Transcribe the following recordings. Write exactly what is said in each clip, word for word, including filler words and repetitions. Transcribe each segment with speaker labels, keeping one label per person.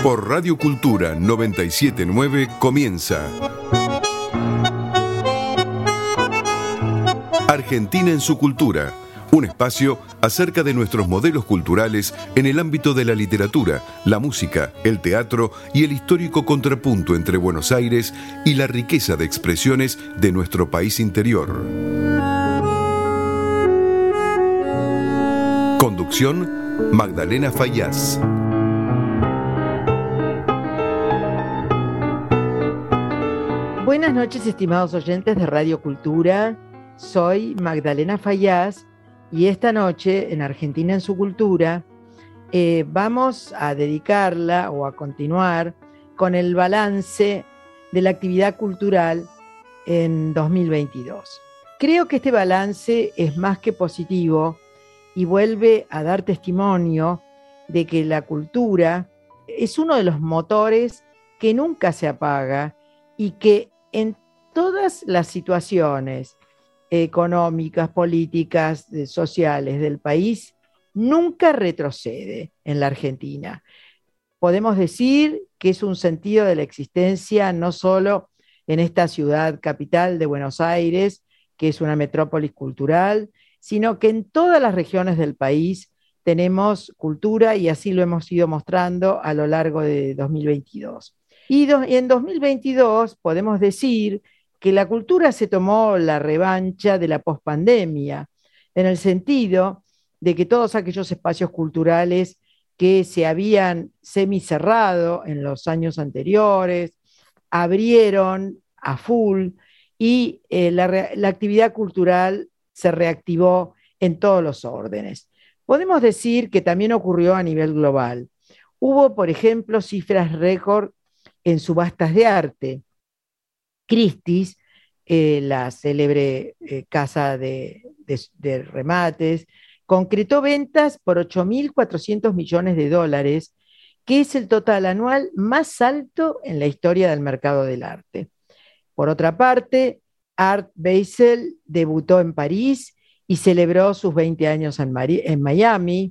Speaker 1: Por Radio Cultura noventa y siete punto nueve comienza Argentina en su cultura, un espacio acerca de nuestros modelos culturales en el ámbito de la literatura, la música, el teatro y el histórico contrapunto entre Buenos Aires y la riqueza de expresiones de nuestro país interior. Conducción, Magdalena Fayaz.
Speaker 2: Buenas noches, estimados oyentes de Radio Cultura. Soy Magdalena Fayaz y esta noche en Argentina en su cultura eh, vamos a dedicarla o a continuar con el balance de la actividad cultural en dos mil veintidós. Creo que este balance es más que positivo y vuelve a dar testimonio de que la cultura es uno de los motores que nunca se apaga y que en todas las situaciones económicas, políticas, sociales del país, nunca retrocede en la Argentina. Podemos decir que es un sentido de la existencia no solo en esta ciudad capital de Buenos Aires, que es una metrópolis cultural, sino que en todas las regiones del país tenemos cultura y así lo hemos ido mostrando a lo largo de dos mil veintidós. Y do, en dos mil veintidós podemos decir que la cultura se tomó la revancha de la pospandemia, en el sentido de que todos aquellos espacios culturales que se habían semicerrado en los años anteriores, abrieron a full y eh, la, la actividad cultural se reactivó en todos los órdenes. Podemos decir que también ocurrió a nivel global. Hubo, por ejemplo, cifras récord en subastas de arte. Christie's, eh, la célebre eh, casa de, de, de remates, concretó ventas por ocho mil cuatrocientos millones de dólares, que es el total anual más alto en la historia del mercado del arte. Por otra parte, Art Basel debutó en París y celebró sus veinte años en, Mari- en Miami.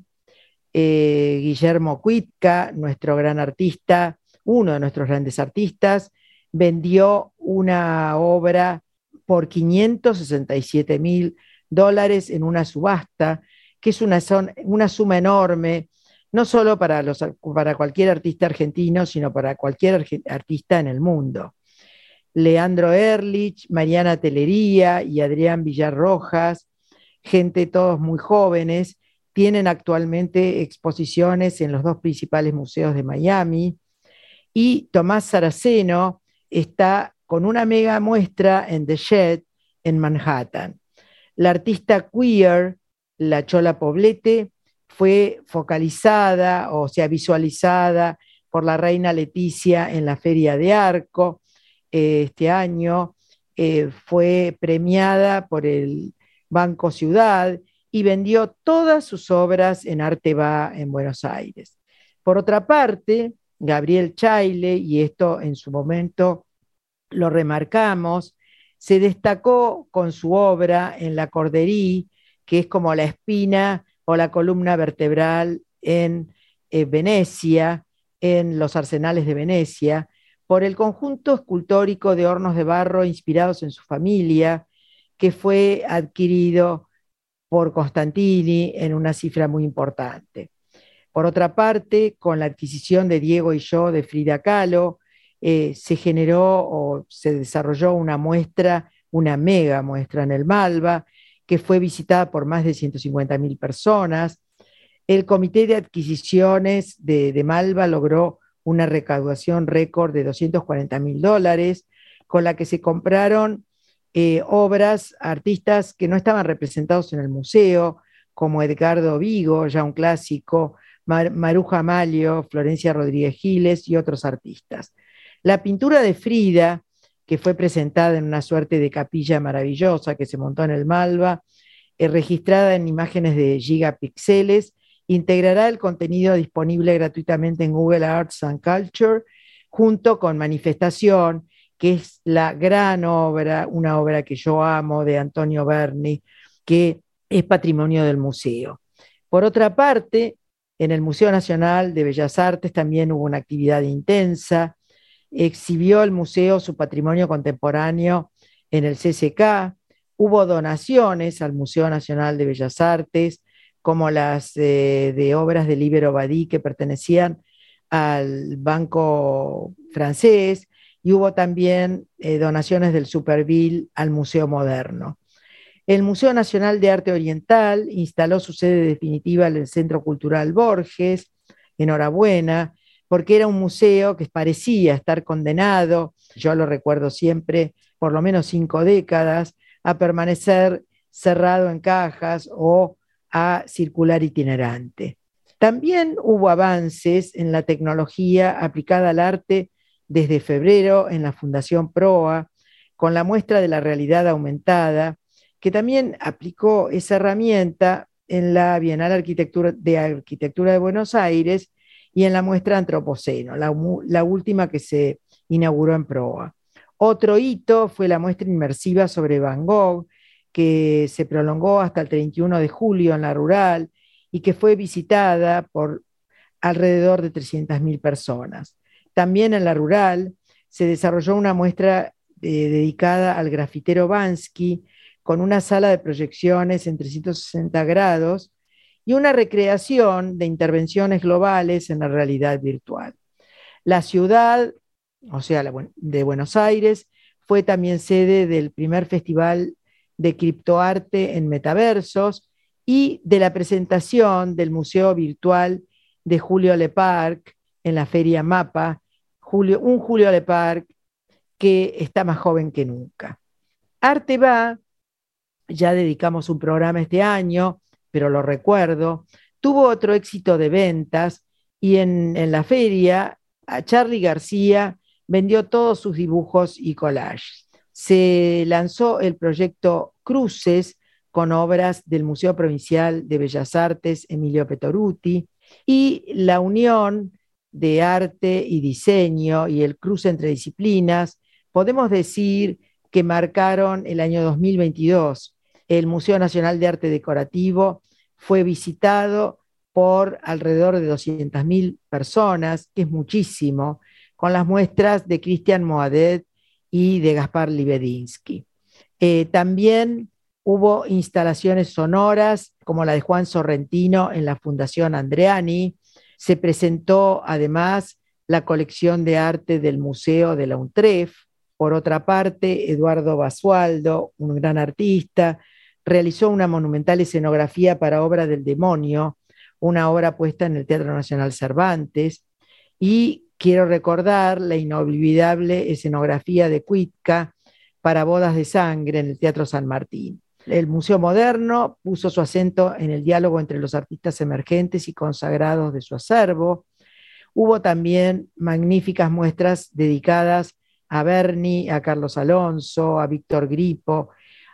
Speaker 2: Eh, Guillermo Cuitca, nuestro gran artista, uno de nuestros grandes artistas, vendió una obra por quinientos sesenta y siete mil dólares en una subasta, que es una, son, una suma enorme, no solo para, los, para cualquier artista argentino, sino para cualquier artista en el mundo. Leandro Ehrlich, Mariana Telería y Adrián Villarrojas, gente todos muy jóvenes, tienen actualmente exposiciones en los dos principales museos de Miami, y Tomás Saraceno está con una mega muestra en The Shed en Manhattan. La artista queer, la Chola Poblete, fue focalizada, o sea, visualizada por la reina Leticia en la Feria de Arco. Eh, este año eh, fue premiada por el Banco Ciudad y vendió todas sus obras en Arteba en Buenos Aires. Por otra parte, Gabriel Chaile, y esto en su momento lo remarcamos, se destacó con su obra en la Corderí, que es como la espina o la columna vertebral en eh, Venecia, en los arsenales de Venecia, por el conjunto escultórico de hornos de barro inspirados en su familia, que fue adquirido por Constantini en una cifra muy importante. Por otra parte, con la adquisición de Diego y yo de Frida Kahlo, eh, se generó o se desarrolló una muestra, una mega muestra en el Malva, que fue visitada por más de ciento cincuenta mil personas. El Comité de Adquisiciones de, de Malva logró una recaudación récord de doscientos cuarenta mil dólares, con la que se compraron eh, obras, artistas que no estaban representados en el museo, como Edgardo Vigo, ya un clásico, Mar- Maruja Malio, Florencia Rodríguez Giles y otros artistas. La pintura de Frida, que fue presentada en una suerte de capilla maravillosa que se montó en el Malva, eh, registrada en imágenes de gigapíxeles, integrará el contenido disponible gratuitamente en Google Arts and Culture, junto con Manifestación, que es la gran obra, una obra que yo amo, de Antonio Berni, que es patrimonio del museo. Por otra parte, En el Museo Nacional de Bellas Artes también hubo una actividad intensa. Exhibió el museo su patrimonio contemporáneo en el C C K. Hubo donaciones al Museo Nacional de Bellas Artes, como las eh, de obras de Libero Badí, que pertenecían al Banco Francés, y hubo también eh, donaciones del Superville al Museo Moderno. El Museo Nacional de Arte Oriental instaló su sede definitiva en el Centro Cultural Borges. Enhorabuena, porque era un museo que parecía estar condenado, yo lo recuerdo siempre, por lo menos cinco décadas, a permanecer cerrado en cajas o a circular itinerante. También hubo avances en la tecnología aplicada al arte desde febrero en la Fundación PROA, con la muestra de la realidad aumentada, que también aplicó esa herramienta en la Bienal Arquitectura de Arquitectura de Buenos Aires y en la muestra Antropoceno, la, la última que se inauguró en PROA. Otro hito fue la muestra inmersiva sobre Van Gogh, que se prolongó hasta el treinta y uno de julio en la Rural y que fue visitada por alrededor de trescientas mil personas. También en la Rural se desarrolló una muestra eh, dedicada al grafitero Bansky, con una sala de proyecciones en trescientos sesenta grados y una recreación de intervenciones globales en la realidad virtual. La ciudad, o sea, de Buenos Aires, fue también sede del primer festival de criptoarte en metaversos y de la presentación del Museo Virtual de Julio Leparc en la Feria Mapa, Julio, un Julio Leparc que está más joven que nunca. Arte Va, ya dedicamos un programa este año, pero lo recuerdo, tuvo otro éxito de ventas y en, en la feria a Charly García vendió todos sus dibujos y collages. Se lanzó el proyecto Cruces con obras del Museo Provincial de Bellas Artes Emilio Petoruti y la unión de arte y diseño y el cruce entre disciplinas, podemos decir que marcaron el año dos mil veintidós. El Museo Nacional de Arte Decorativo fue visitado por alrededor de doscientas mil personas, que es muchísimo, con las muestras de Cristian Moadet y de Gaspar Libedinsky. Eh, también hubo instalaciones sonoras, como la de Juan Sorrentino en la Fundación Andreani. Se presentó además la colección de arte del Museo de la UNTREF. Por otra parte, Eduardo Basualdo, un gran artista, realizó una monumental escenografía para Obra del Demonio, una obra puesta en el Teatro Nacional Cervantes, y quiero recordar la inolvidable escenografía de Cuitca para Bodas de Sangre en el Teatro San Martín. El Museo Moderno puso su acento en el diálogo entre los artistas emergentes y consagrados de su acervo. Hubo también magníficas muestras dedicadas a Berni, a Carlos Alonso, a Víctor Gripo,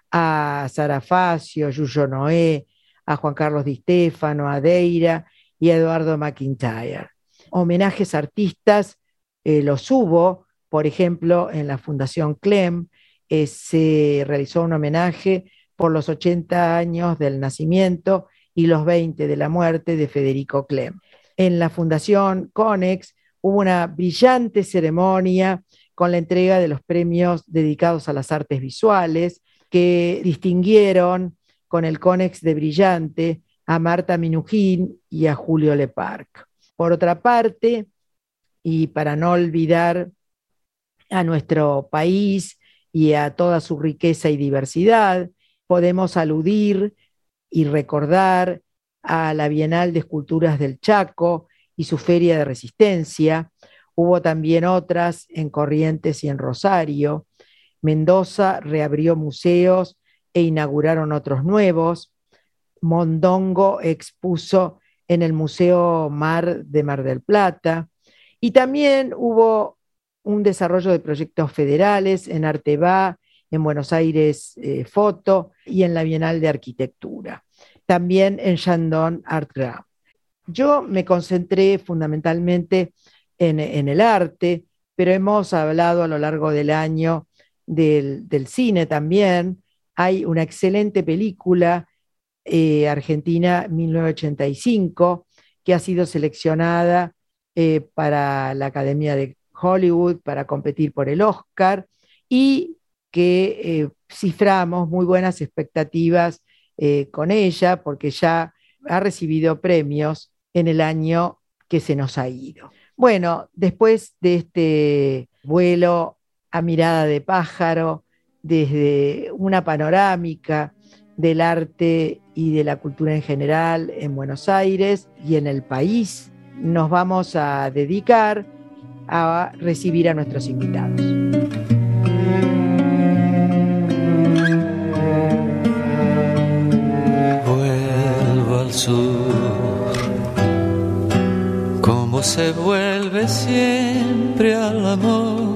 Speaker 2: a Sara Facio, Yuyo Noé, a Juan Carlos Di Stefano, a Deira y a Eduardo McIntyre. Homenajes a artistas eh, los hubo, por ejemplo, en la Fundación Clem eh, se realizó un homenaje por los ochenta años del nacimiento y los veinte de la muerte de Federico Clem. En la Fundación Conex hubo una brillante ceremonia con la entrega de los premios dedicados a las artes visuales, que distinguieron con el Conex de Brillante a Marta Minujín y a Julio Leparc. Por otra parte, y para no olvidar a nuestro país y a toda su riqueza y diversidad, podemos aludir y recordar a la Bienal de Esculturas del Chaco y su Feria de Resistencia. Hubo también otras en Corrientes y en Rosario. Mendoza reabrió museos e inauguraron otros nuevos. Mondongo expuso en el Museo Mar de Mar del Plata. Y también hubo un desarrollo de proyectos federales en Arte Va, en Buenos Aires eh, Foto y en la Bienal de Arquitectura. También en Shandong Art Ground. Yo me concentré fundamentalmente en, en el arte, pero hemos hablado a lo largo del año del, del cine también. Hay una excelente película eh, argentina, mil novecientos ochenta y cinco, que ha sido seleccionada eh, para la Academia de Hollywood, para competir por el Oscar, y que eh, ciframos muy buenas expectativas eh, con ella, porque ya ha recibido premios en el año que se nos ha ido. Bueno, después de este vuelo a mirada de pájaro, desde una panorámica del arte y de la cultura en general en Buenos Aires y en el país, nos vamos a dedicar a recibir a nuestros invitados.
Speaker 3: Vuelvo al sur, como se vuelve siempre al amor.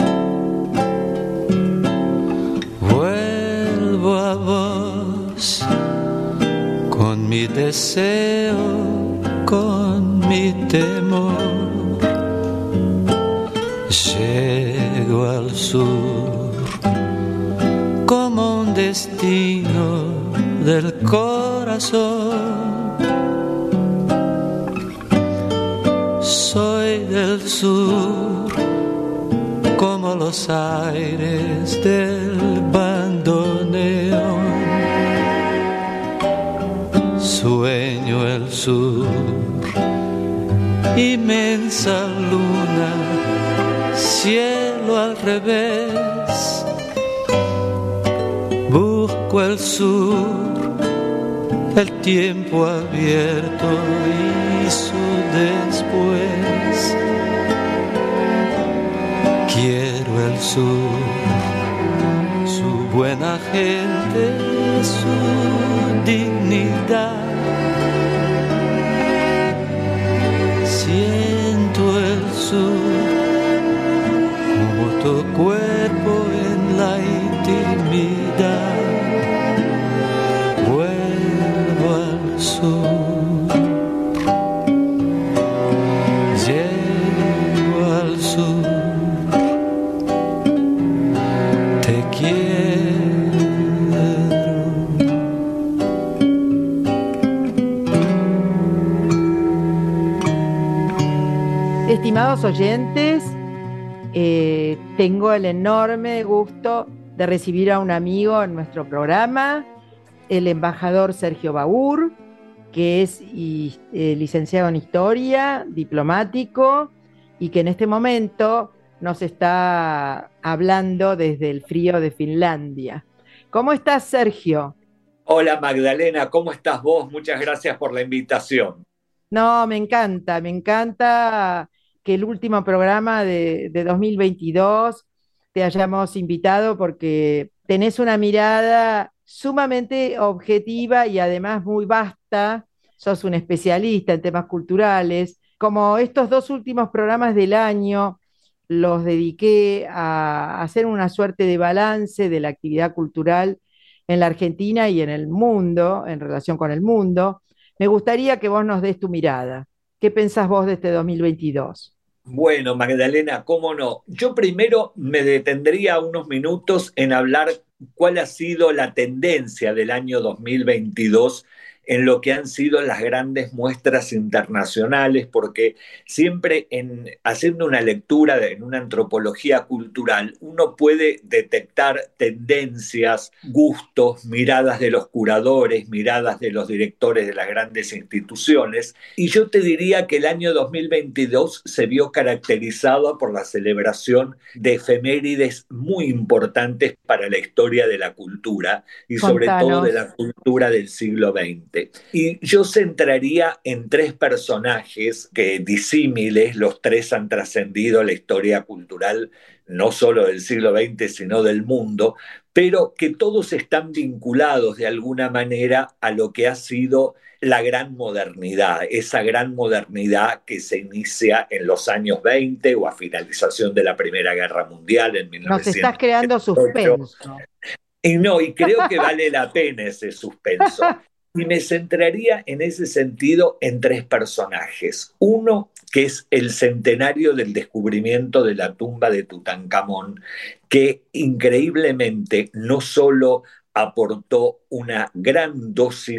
Speaker 3: Vuelvo a vos, con mi deseo, con mi temor. Llego al sur como un destino del corazón. Soy del sur como los aires del bandoneón. Sueño el sur, inmensa luna, cielo al revés. Busco el sur, el tiempo abierto y su después. Quiero el sur, su buena gente, su dignidad. Siento el sur como tu cuerpo en la intimidad. Vuelvo al sur, llego al sur, te quiero.
Speaker 2: Estimados oyentes, eh, tengo el enorme gusto de recibir a un amigo en nuestro programa, el embajador Sergio Baur, que es y, eh, licenciado en Historia, diplomático, y que en este momento nos está hablando desde el frío de Finlandia. ¿Cómo estás, Sergio?
Speaker 4: Hola, Magdalena, ¿cómo estás vos? Muchas gracias por la invitación.
Speaker 2: No, me encanta, me encanta que el último programa de, de dos mil veintidós te hayamos invitado, porque tenés una mirada sumamente objetiva y además muy vasta. Sos un especialista en temas culturales. Como estos dos últimos programas del año los dediqué a hacer una suerte de balance de la actividad cultural en la Argentina y en el mundo, en relación con el mundo, me gustaría que vos nos des tu mirada. ¿Qué pensás vos de este dos mil veintidós?
Speaker 4: Bueno, Magdalena, cómo no. Yo primero me detendría unos minutos en hablar cuál ha sido la tendencia del año dos mil veintidós en lo que han sido las grandes muestras internacionales, porque siempre en, haciendo una lectura de, en una antropología cultural, uno puede detectar tendencias, gustos, miradas de los curadores, miradas de los directores de las grandes instituciones, y yo te diría que el año dos mil veintidós se vio caracterizado por la celebración de efemérides muy importantes para la historia de la cultura, y sobre
Speaker 2: Contanos.
Speaker 4: todo de la cultura del siglo veinte. Y yo centraría en tres personajes que, disímiles, los tres han trascendido la historia cultural no solo del siglo veinte, sino del mundo, pero que todos están vinculados de alguna manera a lo que ha sido la gran modernidad, esa gran modernidad que se inicia en los años veinte o a finalización de la Primera Guerra Mundial en mil novecientos.
Speaker 2: Nos estás creando suspenso.
Speaker 4: Y no, y creo que vale la pena ese suspenso. Y me centraría en ese sentido en tres personajes. Uno, que es el centenario del descubrimiento de la tumba de Tutankamón, que increíblemente no solo aportó una gran dosis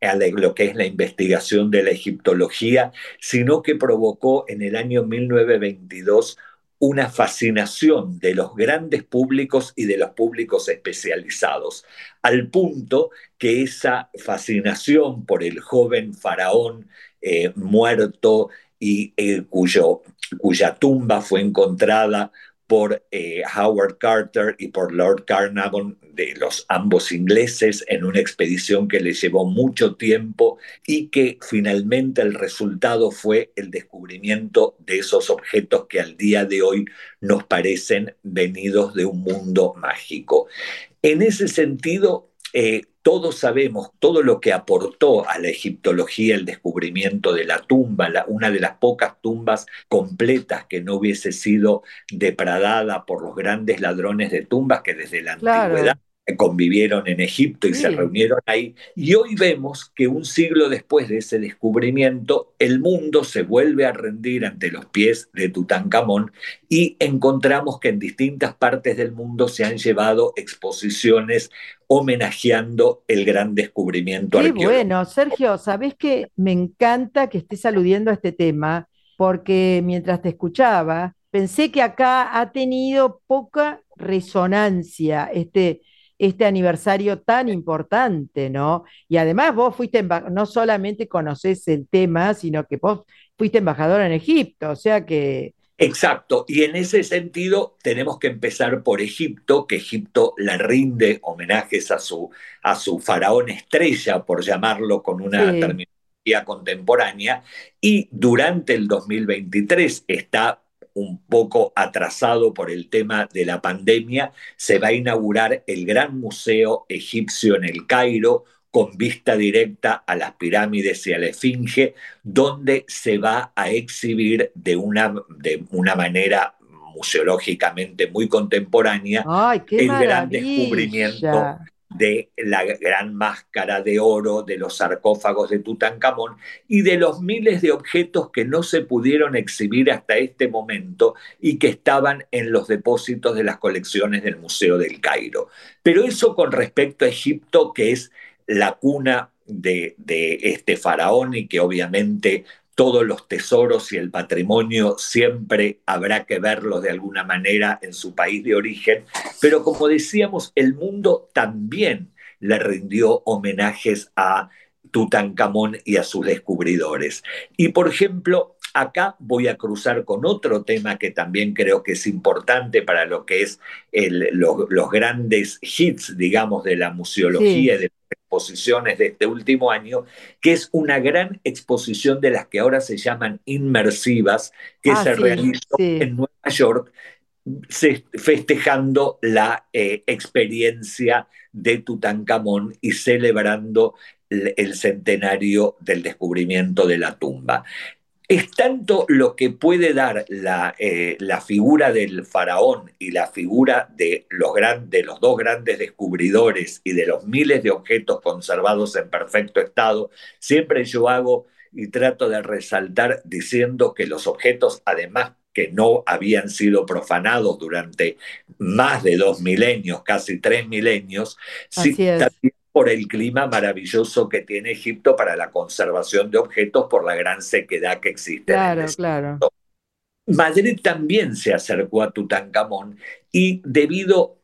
Speaker 4: a lo que es la investigación de la egiptología, sino que provocó en el año mil novecientos veintidós una fascinación de los grandes públicos y de los públicos especializados, al punto que esa fascinación por el joven faraón eh, muerto y eh, cuyo, cuya tumba fue encontrada por eh, Howard Carter y por Lord Carnarvon, de los ambos ingleses, en una expedición que les llevó mucho tiempo y que finalmente el resultado fue el descubrimiento de esos objetos que al día de hoy nos parecen venidos de un mundo mágico. En ese sentido, eh, todos sabemos todo lo que aportó a la egiptología el descubrimiento de la tumba, la, una de las pocas tumbas completas que no hubiese sido depredada por los grandes ladrones de tumbas que desde la
Speaker 2: Claro.
Speaker 4: antigüedad convivieron en Egipto y
Speaker 2: Sí.
Speaker 4: se reunieron ahí. Y hoy vemos que un siglo después de ese descubrimiento, el mundo se vuelve a rendir ante los pies de Tutankamón y encontramos que en distintas partes del mundo se han llevado exposiciones homenajeando el gran descubrimiento
Speaker 2: Qué
Speaker 4: arqueológico.
Speaker 2: bueno, Sergio, sabés que me encanta que estés aludiendo a este tema, porque mientras te escuchaba, pensé que acá ha tenido poca resonancia este, este aniversario tan importante, ¿no? Y además vos fuiste, emba- no solamente conocés el tema, sino que vos fuiste embajadora en Egipto, o sea que,
Speaker 4: Exacto, y en ese sentido tenemos que empezar por Egipto, que Egipto le rinde homenajes a su, a su faraón estrella, por llamarlo con una
Speaker 2: sí,
Speaker 4: terminología contemporánea, y durante el dos mil veintitrés está un poco atrasado por el tema de la pandemia, se va a inaugurar el Gran Museo Egipcio en el Cairo, con vista directa a las pirámides y a la Esfinge, donde se va a exhibir de una, de una manera museológicamente muy contemporánea
Speaker 2: ay, qué
Speaker 4: el gran descubrimiento
Speaker 2: maravilla.
Speaker 4: de la gran máscara de oro, de los sarcófagos de Tutankamón y de los miles de objetos que no se pudieron exhibir hasta este momento y que estaban en los depósitos de las colecciones del Museo del Cairo. Pero eso con respecto a Egipto, que es la cuna de, de este faraón y que obviamente todos los tesoros y el patrimonio siempre habrá que verlos de alguna manera en su país de origen, pero como decíamos, el mundo también le rindió homenajes a Tutankamón y a sus descubridores. Y por ejemplo, acá voy a cruzar con otro tema que también creo que es importante para lo que es el, los, los grandes hits, digamos, de la museología
Speaker 2: Sí,
Speaker 4: y de las exposiciones de este último año, que es una gran exposición de las que ahora se llaman inmersivas, que
Speaker 2: ah,
Speaker 4: se
Speaker 2: sí,
Speaker 4: realizó
Speaker 2: sí.
Speaker 4: en Nueva York, se, festejando la eh, experiencia de Tutankamón y celebrando el, el centenario del descubrimiento de la tumba. Es tanto lo que puede dar la, eh, la figura del faraón y la figura de los, gran, de los dos grandes descubridores y de los miles de objetos conservados en perfecto estado. Siempre yo hago y trato de resaltar diciendo que los objetos, además que no habían sido profanados durante más de dos milenios, casi tres milenios, sí,
Speaker 2: Así es.
Speaker 4: también por el clima maravilloso que tiene Egipto para la conservación de objetos por la gran sequedad que existe en el
Speaker 2: Claro,
Speaker 4: desierto.
Speaker 2: claro.
Speaker 4: Madrid también se acercó a Tutankamón y debido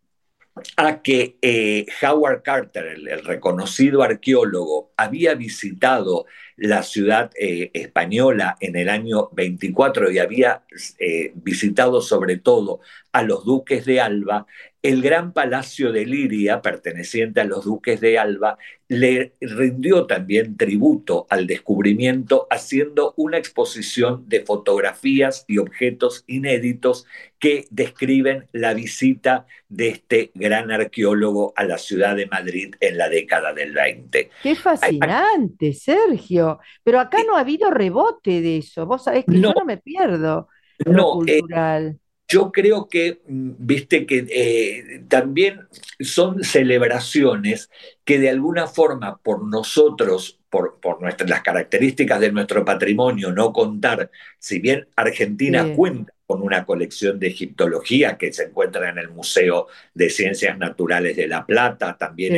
Speaker 4: a que eh, Howard Carter, el, el reconocido arqueólogo, había visitado la ciudad eh, española en el año veinticuatro y había eh, visitado sobre todo a los duques de Alba, el gran palacio de Liria, perteneciente a los duques de Alba, le rindió también tributo al descubrimiento haciendo una exposición de fotografías y objetos inéditos que describen la visita de este gran arqueólogo a la ciudad de Madrid en la década del veinte.
Speaker 2: Qué fascinante, Sergio. Pero acá no ha habido rebote de eso. Vos sabés que
Speaker 4: No,
Speaker 2: yo no me pierdo lo
Speaker 4: no, eh,
Speaker 2: cultural.
Speaker 4: yo creo que, mm, viste, que eh, también son celebraciones que de alguna forma por nosotros, por, por nuestras, las características de nuestro patrimonio, no contar, si bien Argentina
Speaker 2: Sí,
Speaker 4: cuenta con una colección de egiptología que se encuentra en el Museo de Ciencias Naturales de La Plata, también el,
Speaker 2: sí.
Speaker 4: en el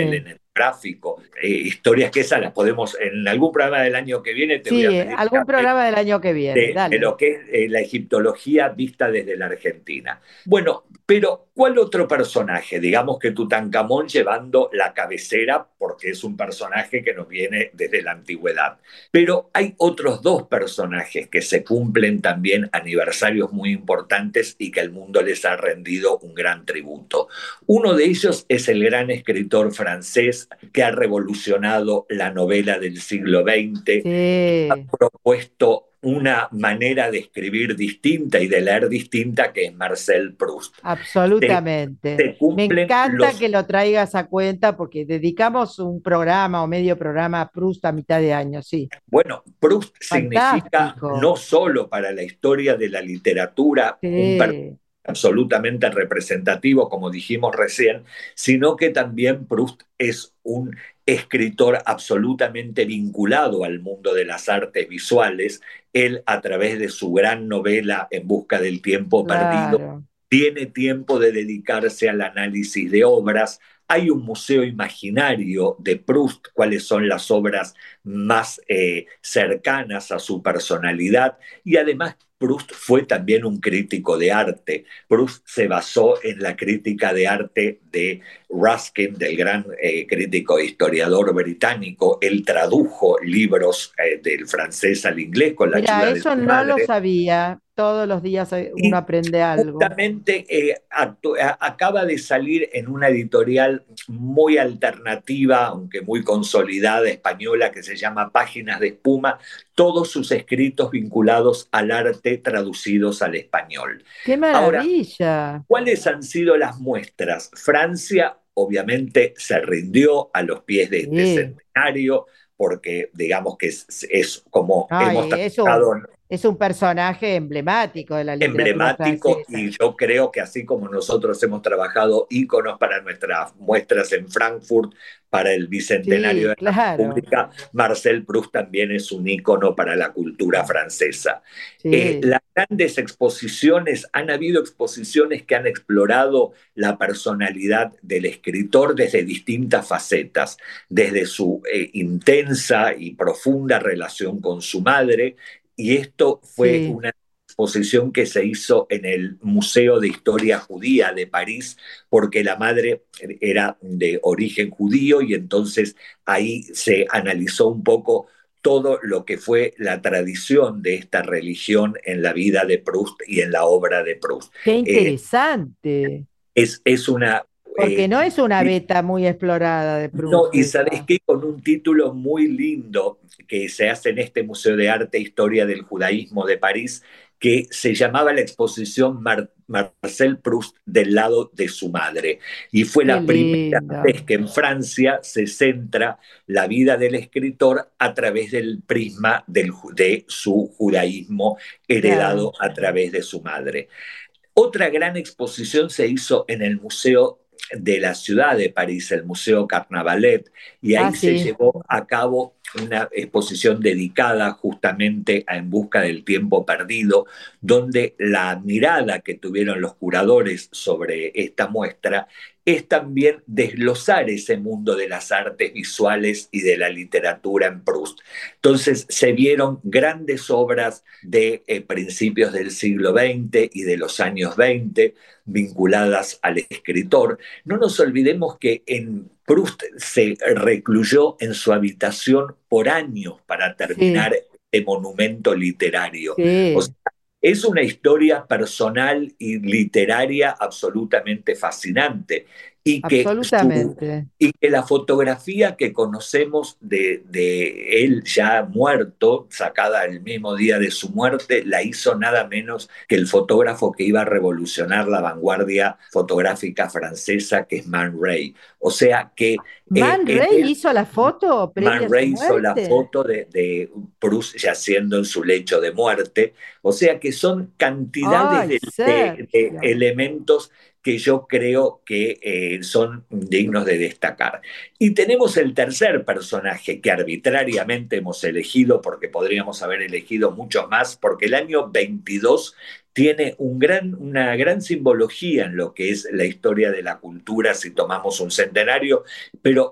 Speaker 4: gráfico, eh, historias que esas las podemos, en algún programa del año que viene te
Speaker 2: Sí,
Speaker 4: voy a pedir
Speaker 2: algún programa del año que viene,
Speaker 4: de, de
Speaker 2: dale.
Speaker 4: lo que es eh, la egiptología vista desde la Argentina. Bueno, pero ¿cuál otro personaje? Digamos que Tutankamón llevando la cabecera, porque es un personaje que nos viene desde la antigüedad. Pero hay otros dos personajes que se cumplen también aniversarios muy importantes y que el mundo les ha rendido un gran tributo. Uno de ellos es el gran escritor francés que ha revolucionado la novela del siglo veinte,
Speaker 2: Sí.
Speaker 4: ha propuesto una manera de escribir distinta y de leer distinta, que es Marcel Proust.
Speaker 2: Absolutamente.
Speaker 4: Se, se
Speaker 2: Me encanta
Speaker 4: los...
Speaker 2: que lo traigas a cuenta porque dedicamos un programa o medio programa a Proust a mitad de año, sí.
Speaker 4: Bueno, Proust significa
Speaker 2: Fantástico.
Speaker 4: no solo para la historia de la literatura
Speaker 2: Sí.
Speaker 4: un personaje absolutamente representativo, como dijimos recién, sino que también Proust es un escritor absolutamente vinculado al mundo de las artes visuales. Él, a través de su gran novela En busca del tiempo
Speaker 2: Claro.
Speaker 4: perdido, tiene tiempo de dedicarse al análisis de obras. Hay un museo imaginario de Proust, cuáles son las obras más eh, cercanas a su personalidad, y además Proust fue también un crítico de arte. Proust se basó en la crítica de arte de Ruskin, del gran eh, crítico e historiador británico. Él tradujo libros eh, del francés al inglés con la
Speaker 2: Mira,
Speaker 4: ayuda de
Speaker 2: eso
Speaker 4: su
Speaker 2: no
Speaker 4: madre.
Speaker 2: lo sabía. Todos los días uno aprende algo.
Speaker 4: Justamente eh, actu- acaba de salir en una editorial muy alternativa, aunque muy consolidada, española, que se llama Páginas de Espuma, todos sus escritos vinculados al arte traducidos al español.
Speaker 2: ¡Qué maravilla!
Speaker 4: Ahora, ¿cuáles han sido las muestras? Francia, obviamente, se rindió a los pies de este
Speaker 2: Sí.
Speaker 4: centenario, porque digamos que es, es como
Speaker 2: Ay,
Speaker 4: hemos
Speaker 2: es
Speaker 4: tratado...
Speaker 2: un, es un personaje emblemático de la literatura
Speaker 4: emblemático,
Speaker 2: francesa.
Speaker 4: y yo creo que así como nosotros hemos trabajado íconos para nuestras muestras en Frankfurt, para el bicentenario
Speaker 2: Sí,
Speaker 4: de la
Speaker 2: claro.
Speaker 4: República, Marcel Proust también es un ícono para la cultura francesa.
Speaker 2: Sí.
Speaker 4: Eh, las grandes exposiciones, han habido exposiciones que han explorado la personalidad del escritor desde distintas facetas, desde su eh, intensa y profunda relación con su madre, y esto fue
Speaker 2: Sí.
Speaker 4: una exposición que se hizo en el Museo de Historia Judía de París, porque la madre era de origen judío, y entonces ahí se analizó un poco todo lo que fue la tradición de esta religión en la vida de Proust y en la obra de Proust.
Speaker 2: ¡Qué
Speaker 4: Eh,
Speaker 2: interesante!
Speaker 4: es, es una...
Speaker 2: Porque
Speaker 4: eh,
Speaker 2: no es una beta muy explorada de
Speaker 4: No,
Speaker 2: Proust.
Speaker 4: y
Speaker 2: esa.
Speaker 4: sabes qué, con un título muy lindo que se hace en este Museo de Arte e Historia del Judaísmo de París, que se llamaba la exposición Mar Marcel Proust del lado de su madre. Y fue
Speaker 2: Qué
Speaker 4: la primera
Speaker 2: lindo.
Speaker 4: vez que en Francia se centra la vida del escritor a través del prisma del, de su judaísmo heredado
Speaker 2: Claro.
Speaker 4: a través de su madre. Otra gran exposición se hizo en el Museo de la ciudad de París, el Museo Carnavalet, y ahí
Speaker 2: Ah,
Speaker 4: se
Speaker 2: sí.
Speaker 4: llevó a cabo una exposición dedicada justamente a En busca del tiempo perdido, donde la mirada que tuvieron los curadores sobre esta muestra es también desglosar ese mundo de las artes visuales y de la literatura en Proust. Entonces se vieron grandes obras de eh, principios del siglo veinte y de los años veinte vinculadas al escritor. No nos olvidemos que en Proust se recluyó en su habitación por años para terminar
Speaker 2: Sí.
Speaker 4: este monumento literario.
Speaker 2: Sí.
Speaker 4: O sea, es una historia personal y literaria absolutamente fascinante. Y que, su,
Speaker 2: Absolutamente.
Speaker 4: y que la fotografía que conocemos de, de él ya muerto, sacada el mismo día de su muerte, la hizo nada menos que el fotógrafo que iba a revolucionar la vanguardia fotográfica francesa, que es Man Ray. O sea que...
Speaker 2: ¿Man
Speaker 4: eh,
Speaker 2: Ray
Speaker 4: él,
Speaker 2: hizo la foto previa
Speaker 4: Man
Speaker 2: a su
Speaker 4: Ray hizo la
Speaker 2: muerte?
Speaker 4: foto de, de Proust yaciendo en su lecho de muerte. O sea que son cantidades
Speaker 2: Ay,
Speaker 4: de, de, de
Speaker 2: Sergio.
Speaker 4: elementos que yo creo que eh, son dignos de destacar. Y tenemos el tercer personaje que arbitrariamente hemos elegido, porque podríamos haber elegido muchos más, porque el año veintidós tiene un gran, una gran simbología en lo que es la historia de la cultura si tomamos un centenario, pero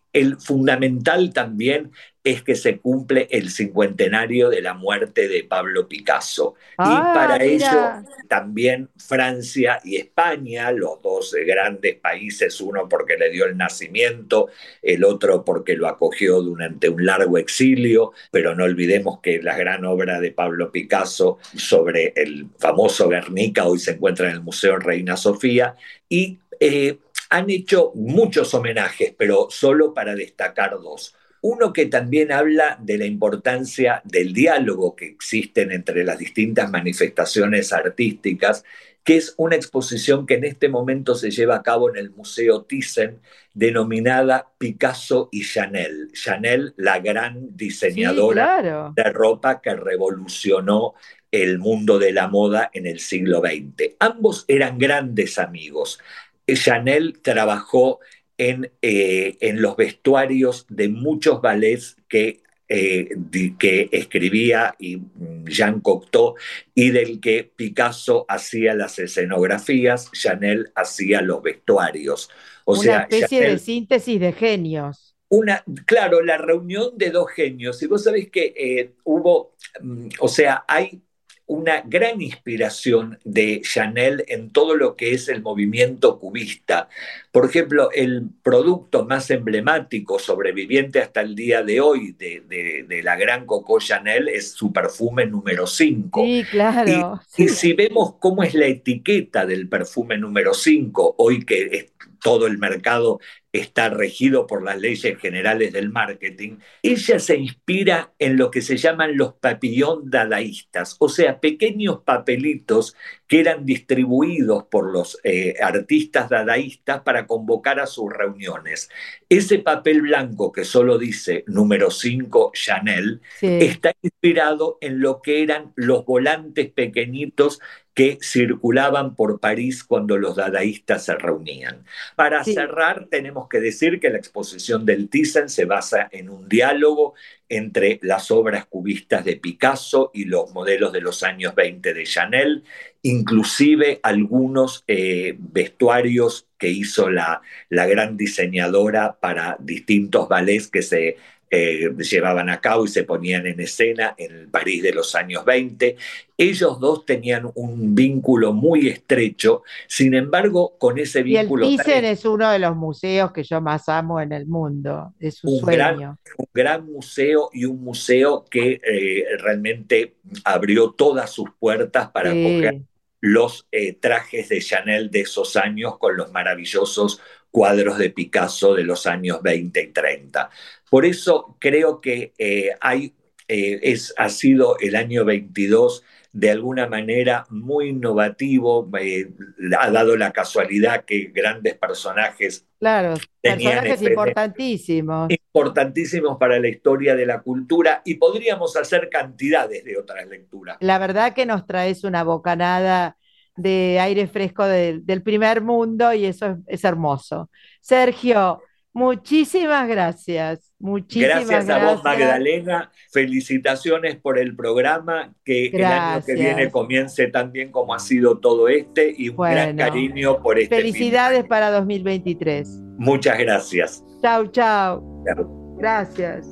Speaker 4: el fundamental también es que se cumple el cincuentenario de la muerte de Pablo Picasso. Y
Speaker 2: Ah,
Speaker 4: para ello
Speaker 2: mira.
Speaker 4: también Francia y España, los dos grandes países, uno porque le dio el nacimiento, el otro porque lo acogió durante un largo exilio, pero no olvidemos que la gran obra de Pablo Picasso sobre el famoso Guernica hoy se encuentra en el Museo Reina Sofía, y eh, han hecho muchos homenajes, pero solo para destacar dos. Uno que también habla de la importancia del diálogo que existen entre las distintas manifestaciones artísticas, que es una exposición que en este momento se lleva a cabo en el Museo Thyssen, denominada Picasso y Chanel. Chanel, la gran
Speaker 2: Sí,
Speaker 4: diseñadora
Speaker 2: claro.
Speaker 4: de ropa que revolucionó el mundo de la moda en el siglo veinte. Ambos eran grandes amigos. Chanel trabajó en, eh, en los vestuarios de muchos ballets que, eh, de, que escribía y Jean Cocteau, y del que Picasso hacía las escenografías, Chanel hacía los vestuarios. O
Speaker 2: Una
Speaker 4: sea,
Speaker 2: especie de
Speaker 4: Chanel,
Speaker 2: síntesis de genios.
Speaker 4: una, claro, la reunión de dos genios. Y vos sabés que eh, hubo, mm, o sea, hay una gran inspiración de Chanel en todo lo que es el movimiento cubista. Por ejemplo, el producto más emblemático, sobreviviente hasta el día de hoy, de, de, de la gran Coco Chanel, es su perfume número cinco.
Speaker 2: Sí,
Speaker 4: Y,
Speaker 2: claro.
Speaker 4: y
Speaker 2: Sí.
Speaker 4: si vemos cómo es la etiqueta del perfume número cinco, hoy que es, todo el mercado está regido por las leyes generales del marketing, ella se inspira en lo que se llaman los papillons dadaístas, o sea, pequeños papelitos que eran distribuidos por los eh, artistas dadaístas para convocar a sus reuniones. Ese papel blanco que solo dice número cinco Chanel
Speaker 2: Sí.
Speaker 4: está inspirado en lo que eran los volantes pequeñitos que circulaban por París cuando los dadaístas se reunían. Para
Speaker 2: Sí.
Speaker 4: cerrar, tenemos que decir que la exposición del Thyssen se basa en un diálogo entre las obras cubistas de Picasso y los modelos de los años veinte de Chanel, inclusive algunos eh, vestuarios que hizo la, la gran diseñadora para distintos ballets que se eh, llevaban a cabo y se ponían en escena en el París de los años veinte. Ellos dos tenían un vínculo muy estrecho, sin embargo, con ese
Speaker 2: Y el
Speaker 4: vínculo tan
Speaker 2: Thyssen es uno de los museos que yo más amo en el mundo. Es un
Speaker 4: un gran,
Speaker 2: sueño.
Speaker 4: un gran museo, y un museo que eh, realmente abrió todas sus puertas para acoger
Speaker 2: Sí.
Speaker 4: los eh, trajes de Chanel de esos años con los maravillosos cuadros de Picasso de los años veinte y treinta. Por eso creo que eh, hay, eh, es, ha sido el año veintidós de alguna manera muy innovativo, eh, ha dado la casualidad que grandes personajes
Speaker 2: Claro,
Speaker 4: tenían
Speaker 2: personajes
Speaker 4: experiencia
Speaker 2: importantísimos.
Speaker 4: importantísimos para la historia de la cultura, y podríamos hacer cantidades de otras lecturas.
Speaker 2: La verdad que nos traes una bocanada de aire fresco del, del primer mundo y eso es, es hermoso. Sergio, muchísimas gracias, muchísimas
Speaker 4: Gracias a vos,
Speaker 2: gracias,
Speaker 4: Magdalena. Felicitaciones por el programa. Que el año que viene
Speaker 2: gracias.
Speaker 4: comience tan bien como ha sido todo este, y un gran
Speaker 2: Bueno,
Speaker 4: cariño por este fin de
Speaker 2: felicidades
Speaker 4: año.
Speaker 2: para dos mil veintitrés.
Speaker 4: Muchas gracias.
Speaker 2: Chau, chau. Gracias.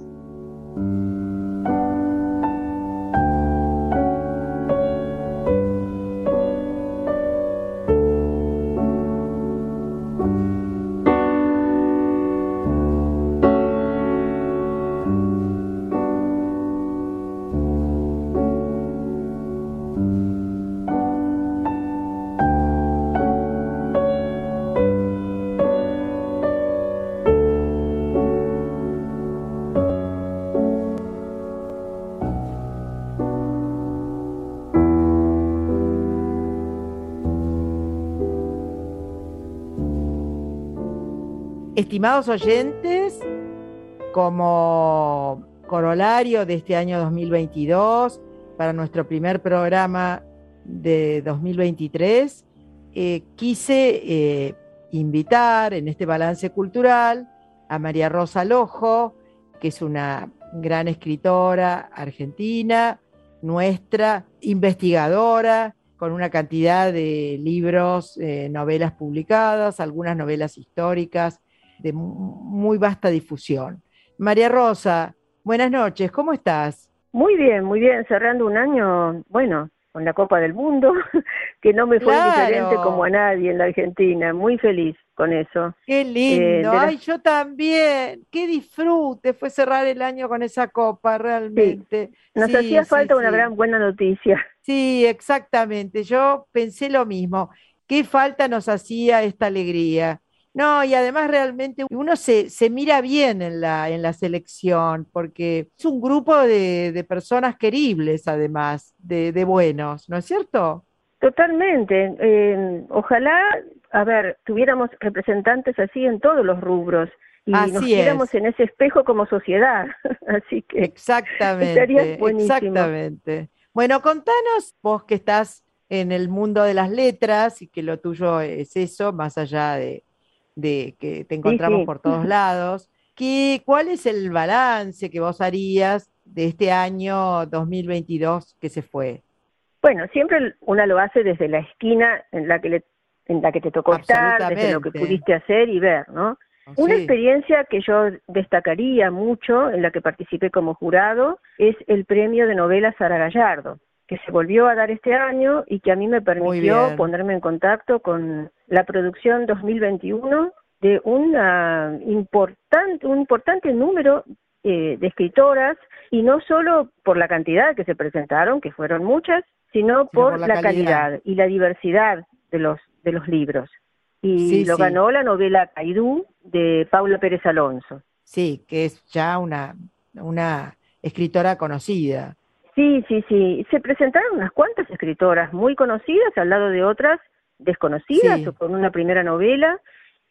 Speaker 2: Estimados oyentes, como corolario de este año dos mil veintidós, para nuestro primer programa de dos mil veintitrés, eh, quise eh, invitar en este balance cultural a María Rosa Lojo, que es una gran escritora argentina, nuestra investigadora, con una cantidad de libros, eh, novelas publicadas, algunas novelas históricas, de muy vasta difusión. María Rosa, buenas noches, ¿cómo estás?
Speaker 5: Muy bien, muy bien, cerrando un año, bueno, con la Copa del Mundo, que no me fue
Speaker 2: Claro.
Speaker 5: indiferente como a nadie en la Argentina, muy feliz con eso.
Speaker 2: Qué lindo,
Speaker 5: Eh, de
Speaker 2: ay,
Speaker 5: las...
Speaker 2: yo también, qué disfrute fue cerrar el año con esa copa,
Speaker 5: Sí,
Speaker 2: realmente.
Speaker 5: nos
Speaker 2: Sí,
Speaker 5: hacía
Speaker 2: sí,
Speaker 5: falta una
Speaker 2: sí,
Speaker 5: gran buena noticia.
Speaker 2: sí, exactamente, yo pensé lo mismo, qué falta nos hacía esta alegría. No, y además realmente uno se, se mira bien en la, en la selección, porque es un grupo de, de personas queribles, además, de, de buenos, ¿no es cierto?
Speaker 5: Totalmente, eh, ojalá, a ver, tuviéramos representantes así en todos los rubros y nos
Speaker 2: Así
Speaker 5: viéramos
Speaker 2: es.
Speaker 5: en ese espejo como sociedad, así que estaría
Speaker 2: Exactamente,
Speaker 5: buenísimo.
Speaker 2: exactamente. Bueno, contanos, vos que estás en el mundo de las letras y que lo tuyo es eso, más allá de, de que te
Speaker 5: Sí,
Speaker 2: encontramos
Speaker 5: sí.
Speaker 2: por todos lados, ¿qué, cuál es el balance que vos harías de este año dos mil veintidós que se fue?
Speaker 5: Bueno, siempre una lo hace desde la esquina en la que le, en la que te tocó estar, desde lo que
Speaker 2: Absolutamente.
Speaker 5: pudiste hacer y ver, ¿no?
Speaker 2: ¿No?
Speaker 5: Una
Speaker 2: Sí,
Speaker 5: experiencia que yo destacaría mucho, en la que participé como jurado, es el premio de novela Sara Gallardo, que se volvió a dar este año y que a mí me
Speaker 2: muy
Speaker 5: permitió
Speaker 2: bien.
Speaker 5: ponerme en contacto con la producción dos mil veintiuno de una importante, un importante número eh, de escritoras, y no solo por la cantidad que se presentaron, que fueron muchas, sino
Speaker 2: Sino por
Speaker 5: por
Speaker 2: la
Speaker 5: la
Speaker 2: calidad.
Speaker 5: calidad y la diversidad de los, de los libros. Y
Speaker 2: Sí,
Speaker 5: lo
Speaker 2: sí,
Speaker 5: ganó la novela Caidú de Paula Pérez Alonso.
Speaker 2: sí, que es ya una, una escritora conocida.
Speaker 5: Sí, sí, sí. Se presentaron unas cuantas escritoras muy conocidas al lado de otras desconocidas o
Speaker 2: Sí.
Speaker 5: con una primera novela,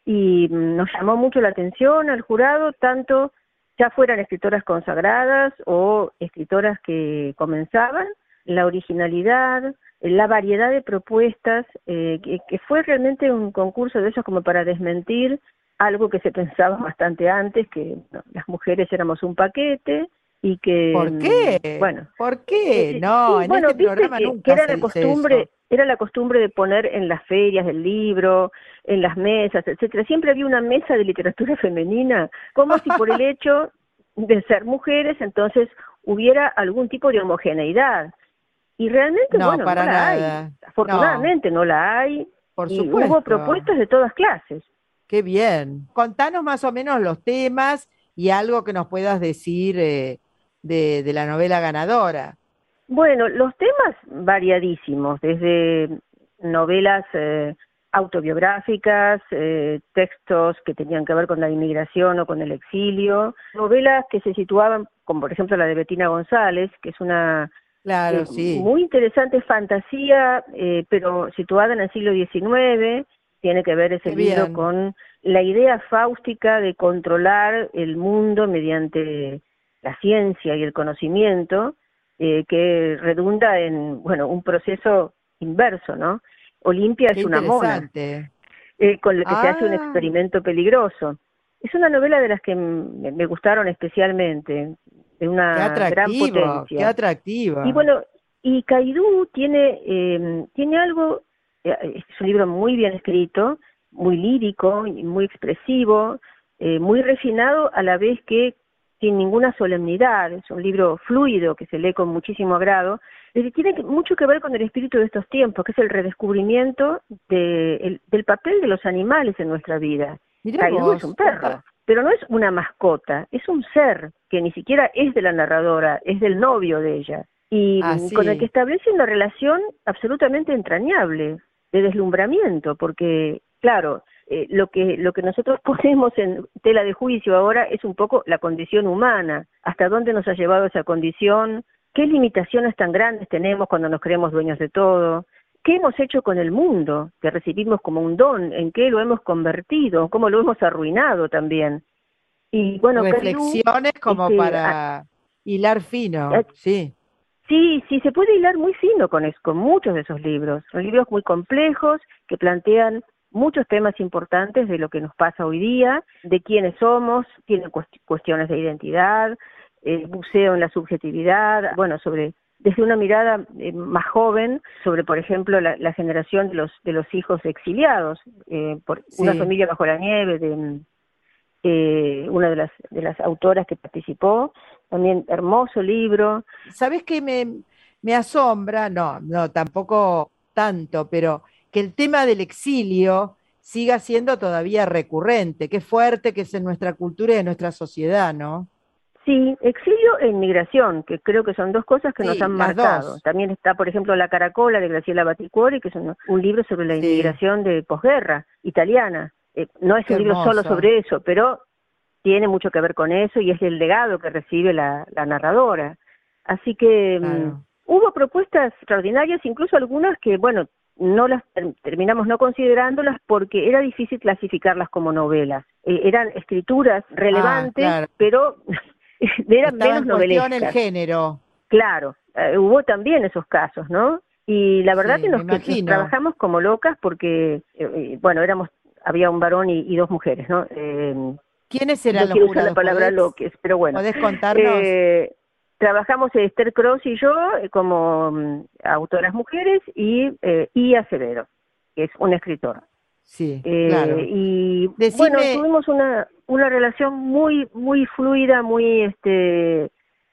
Speaker 5: y mm, nos llamó mucho la atención al jurado, tanto ya fueran escritoras consagradas o escritoras que comenzaban, la originalidad, la variedad de propuestas, eh, que, que fue realmente un concurso de esos como para desmentir algo que se pensaba bastante antes, que no, las mujeres éramos un paquete y que,
Speaker 2: ¿Por
Speaker 5: mm,
Speaker 2: qué?
Speaker 5: bueno,
Speaker 2: ¿Por
Speaker 5: eh,
Speaker 2: qué?
Speaker 5: eh,
Speaker 2: No,
Speaker 5: sí,
Speaker 2: en
Speaker 5: bueno,
Speaker 2: este
Speaker 5: viste
Speaker 2: programa
Speaker 5: que, que
Speaker 2: nunca
Speaker 5: era
Speaker 2: se
Speaker 5: la
Speaker 2: dice eso.
Speaker 5: costumbre, era la costumbre de poner en las ferias del libro, en las mesas, etcétera. Siempre había una mesa de literatura femenina, como si por el hecho de ser mujeres, entonces hubiera algún tipo de homogeneidad. Y realmente,
Speaker 2: No,
Speaker 5: bueno, no
Speaker 2: para
Speaker 5: la hay.
Speaker 2: nada. No,
Speaker 5: Afortunadamente no la hay,
Speaker 2: por
Speaker 5: y hubo
Speaker 2: supuesto.
Speaker 5: propuestas de todas clases.
Speaker 2: Qué bien. Contanos más o menos los temas y algo que nos puedas decir eh, de, de la novela ganadora.
Speaker 5: Bueno, los temas variadísimos, desde novelas eh, autobiográficas, eh, textos que tenían que ver con la inmigración o con el exilio, novelas que se situaban, como por ejemplo la de Bettina González, que es una
Speaker 2: Claro,
Speaker 5: eh,
Speaker 2: sí.
Speaker 5: muy interesante fantasía, eh, pero situada en el siglo diecinueve, tiene que ver ese
Speaker 2: Qué
Speaker 5: libro
Speaker 2: bien.
Speaker 5: con la idea fáustica de controlar el mundo mediante la ciencia y el conocimiento, eh, que redunda en, bueno, un proceso inverso, ¿no? Olimpia
Speaker 2: Qué
Speaker 5: es una mona,
Speaker 2: interesante.
Speaker 5: eh, con la que se hace un
Speaker 2: Ah,
Speaker 5: experimento peligroso. Es una novela de las que me, me gustaron especialmente, de
Speaker 2: qué
Speaker 5: una gran
Speaker 2: atractivo, qué
Speaker 5: potencia. Y
Speaker 2: atractiva.
Speaker 5: bueno, y Caidú tiene, eh, tiene algo, eh, es un libro muy bien escrito, muy lírico, y muy expresivo, eh, muy refinado, a la vez que sin ninguna solemnidad. Es un libro fluido que se lee con muchísimo agrado, pero tiene que- mucho que ver con el espíritu de estos tiempos, que es el redescubrimiento de, el- del papel de los animales en nuestra vida.
Speaker 2: Mirá
Speaker 5: Caidú es
Speaker 2: vos,
Speaker 5: un
Speaker 2: contá.
Speaker 5: perro, pero no es una mascota, es un ser que ni siquiera es de la narradora, es del novio de ella, y
Speaker 2: Ah,
Speaker 5: mm, con el que
Speaker 2: sí.
Speaker 5: establece una relación absolutamente entrañable, de deslumbramiento, porque, claro, eh, lo que lo que nosotros ponemos en tela de juicio ahora es un poco la condición humana, hasta dónde nos ha llevado esa condición, qué limitaciones tan grandes tenemos cuando nos creemos dueños de todo, qué hemos hecho con el mundo, que recibimos como un don, en qué lo hemos convertido, cómo lo hemos arruinado también. Y bueno, Caillou,
Speaker 2: Reflexiones como
Speaker 5: este, a-
Speaker 2: para hilar
Speaker 5: a-
Speaker 2: fino, sí.
Speaker 5: sí, sí, se puede hilar muy fino con, es- con muchos de esos libros. Son libros muy complejos que plantean muchos temas importantes de lo que nos pasa hoy día, de quiénes somos, tienen cuest- cuestiones de identidad, eh, buceo en la subjetividad, bueno, sobre desde una mirada eh, más joven sobre, por ejemplo, la, la generación de los de los hijos exiliados, eh, por Una
Speaker 2: Sí,
Speaker 5: familia bajo la nieve de eh, una de las, de las autoras que participó, también hermoso libro.
Speaker 2: ¿Sabés qué me, me asombra? No, no, tampoco tanto, pero que el tema del exilio siga siendo todavía recurrente. Qué fuerte que es en nuestra cultura y en nuestra sociedad, ¿no?
Speaker 5: Sí, exilio e inmigración, que creo que son dos cosas que
Speaker 2: Sí,
Speaker 5: nos han
Speaker 2: las
Speaker 5: marcado.
Speaker 2: dos.
Speaker 5: También está, por ejemplo, La Caracola de Graciela Baticuori, que es un, un libro sobre la
Speaker 2: Sí.
Speaker 5: inmigración de posguerra italiana. Eh, no es
Speaker 2: Qué
Speaker 5: un libro solo
Speaker 2: hermoso.
Speaker 5: sobre eso, pero tiene mucho que ver con eso y es el legado que recibe la, la narradora. Así que
Speaker 2: Claro.
Speaker 5: mm, hubo propuestas extraordinarias, incluso algunas que, bueno, no las ter- terminamos no considerándolas porque era difícil clasificarlas como novelas. Eh, eran escrituras relevantes,
Speaker 2: Ah, claro.
Speaker 5: pero eran
Speaker 2: Estaba
Speaker 5: menos
Speaker 2: en cuestión el
Speaker 5: novelescas.
Speaker 2: género.
Speaker 5: Claro, eh, hubo también esos casos, ¿no? Y la verdad
Speaker 2: Sí,
Speaker 5: que, nos,
Speaker 2: me
Speaker 5: que nos
Speaker 2: imagino.
Speaker 5: trabajamos como locas porque, eh, eh, bueno, éramos, había un varón y, y dos mujeres, ¿no? Eh,
Speaker 2: ¿Quiénes
Speaker 5: no
Speaker 2: eran los
Speaker 5: quiero usar la
Speaker 2: jurados?
Speaker 5: palabra
Speaker 2: ¿Podés,
Speaker 5: loques, pero bueno.
Speaker 2: podés contarnos?
Speaker 5: Eh, trabajamos Esther Cross y yo eh, como mm, autoras mujeres y eh, Ia Severo, que es una escritora.
Speaker 2: Sí,
Speaker 5: Eh,
Speaker 2: claro.
Speaker 5: y
Speaker 2: Decime-
Speaker 5: bueno, tuvimos una, una relación muy, muy fluida, muy este,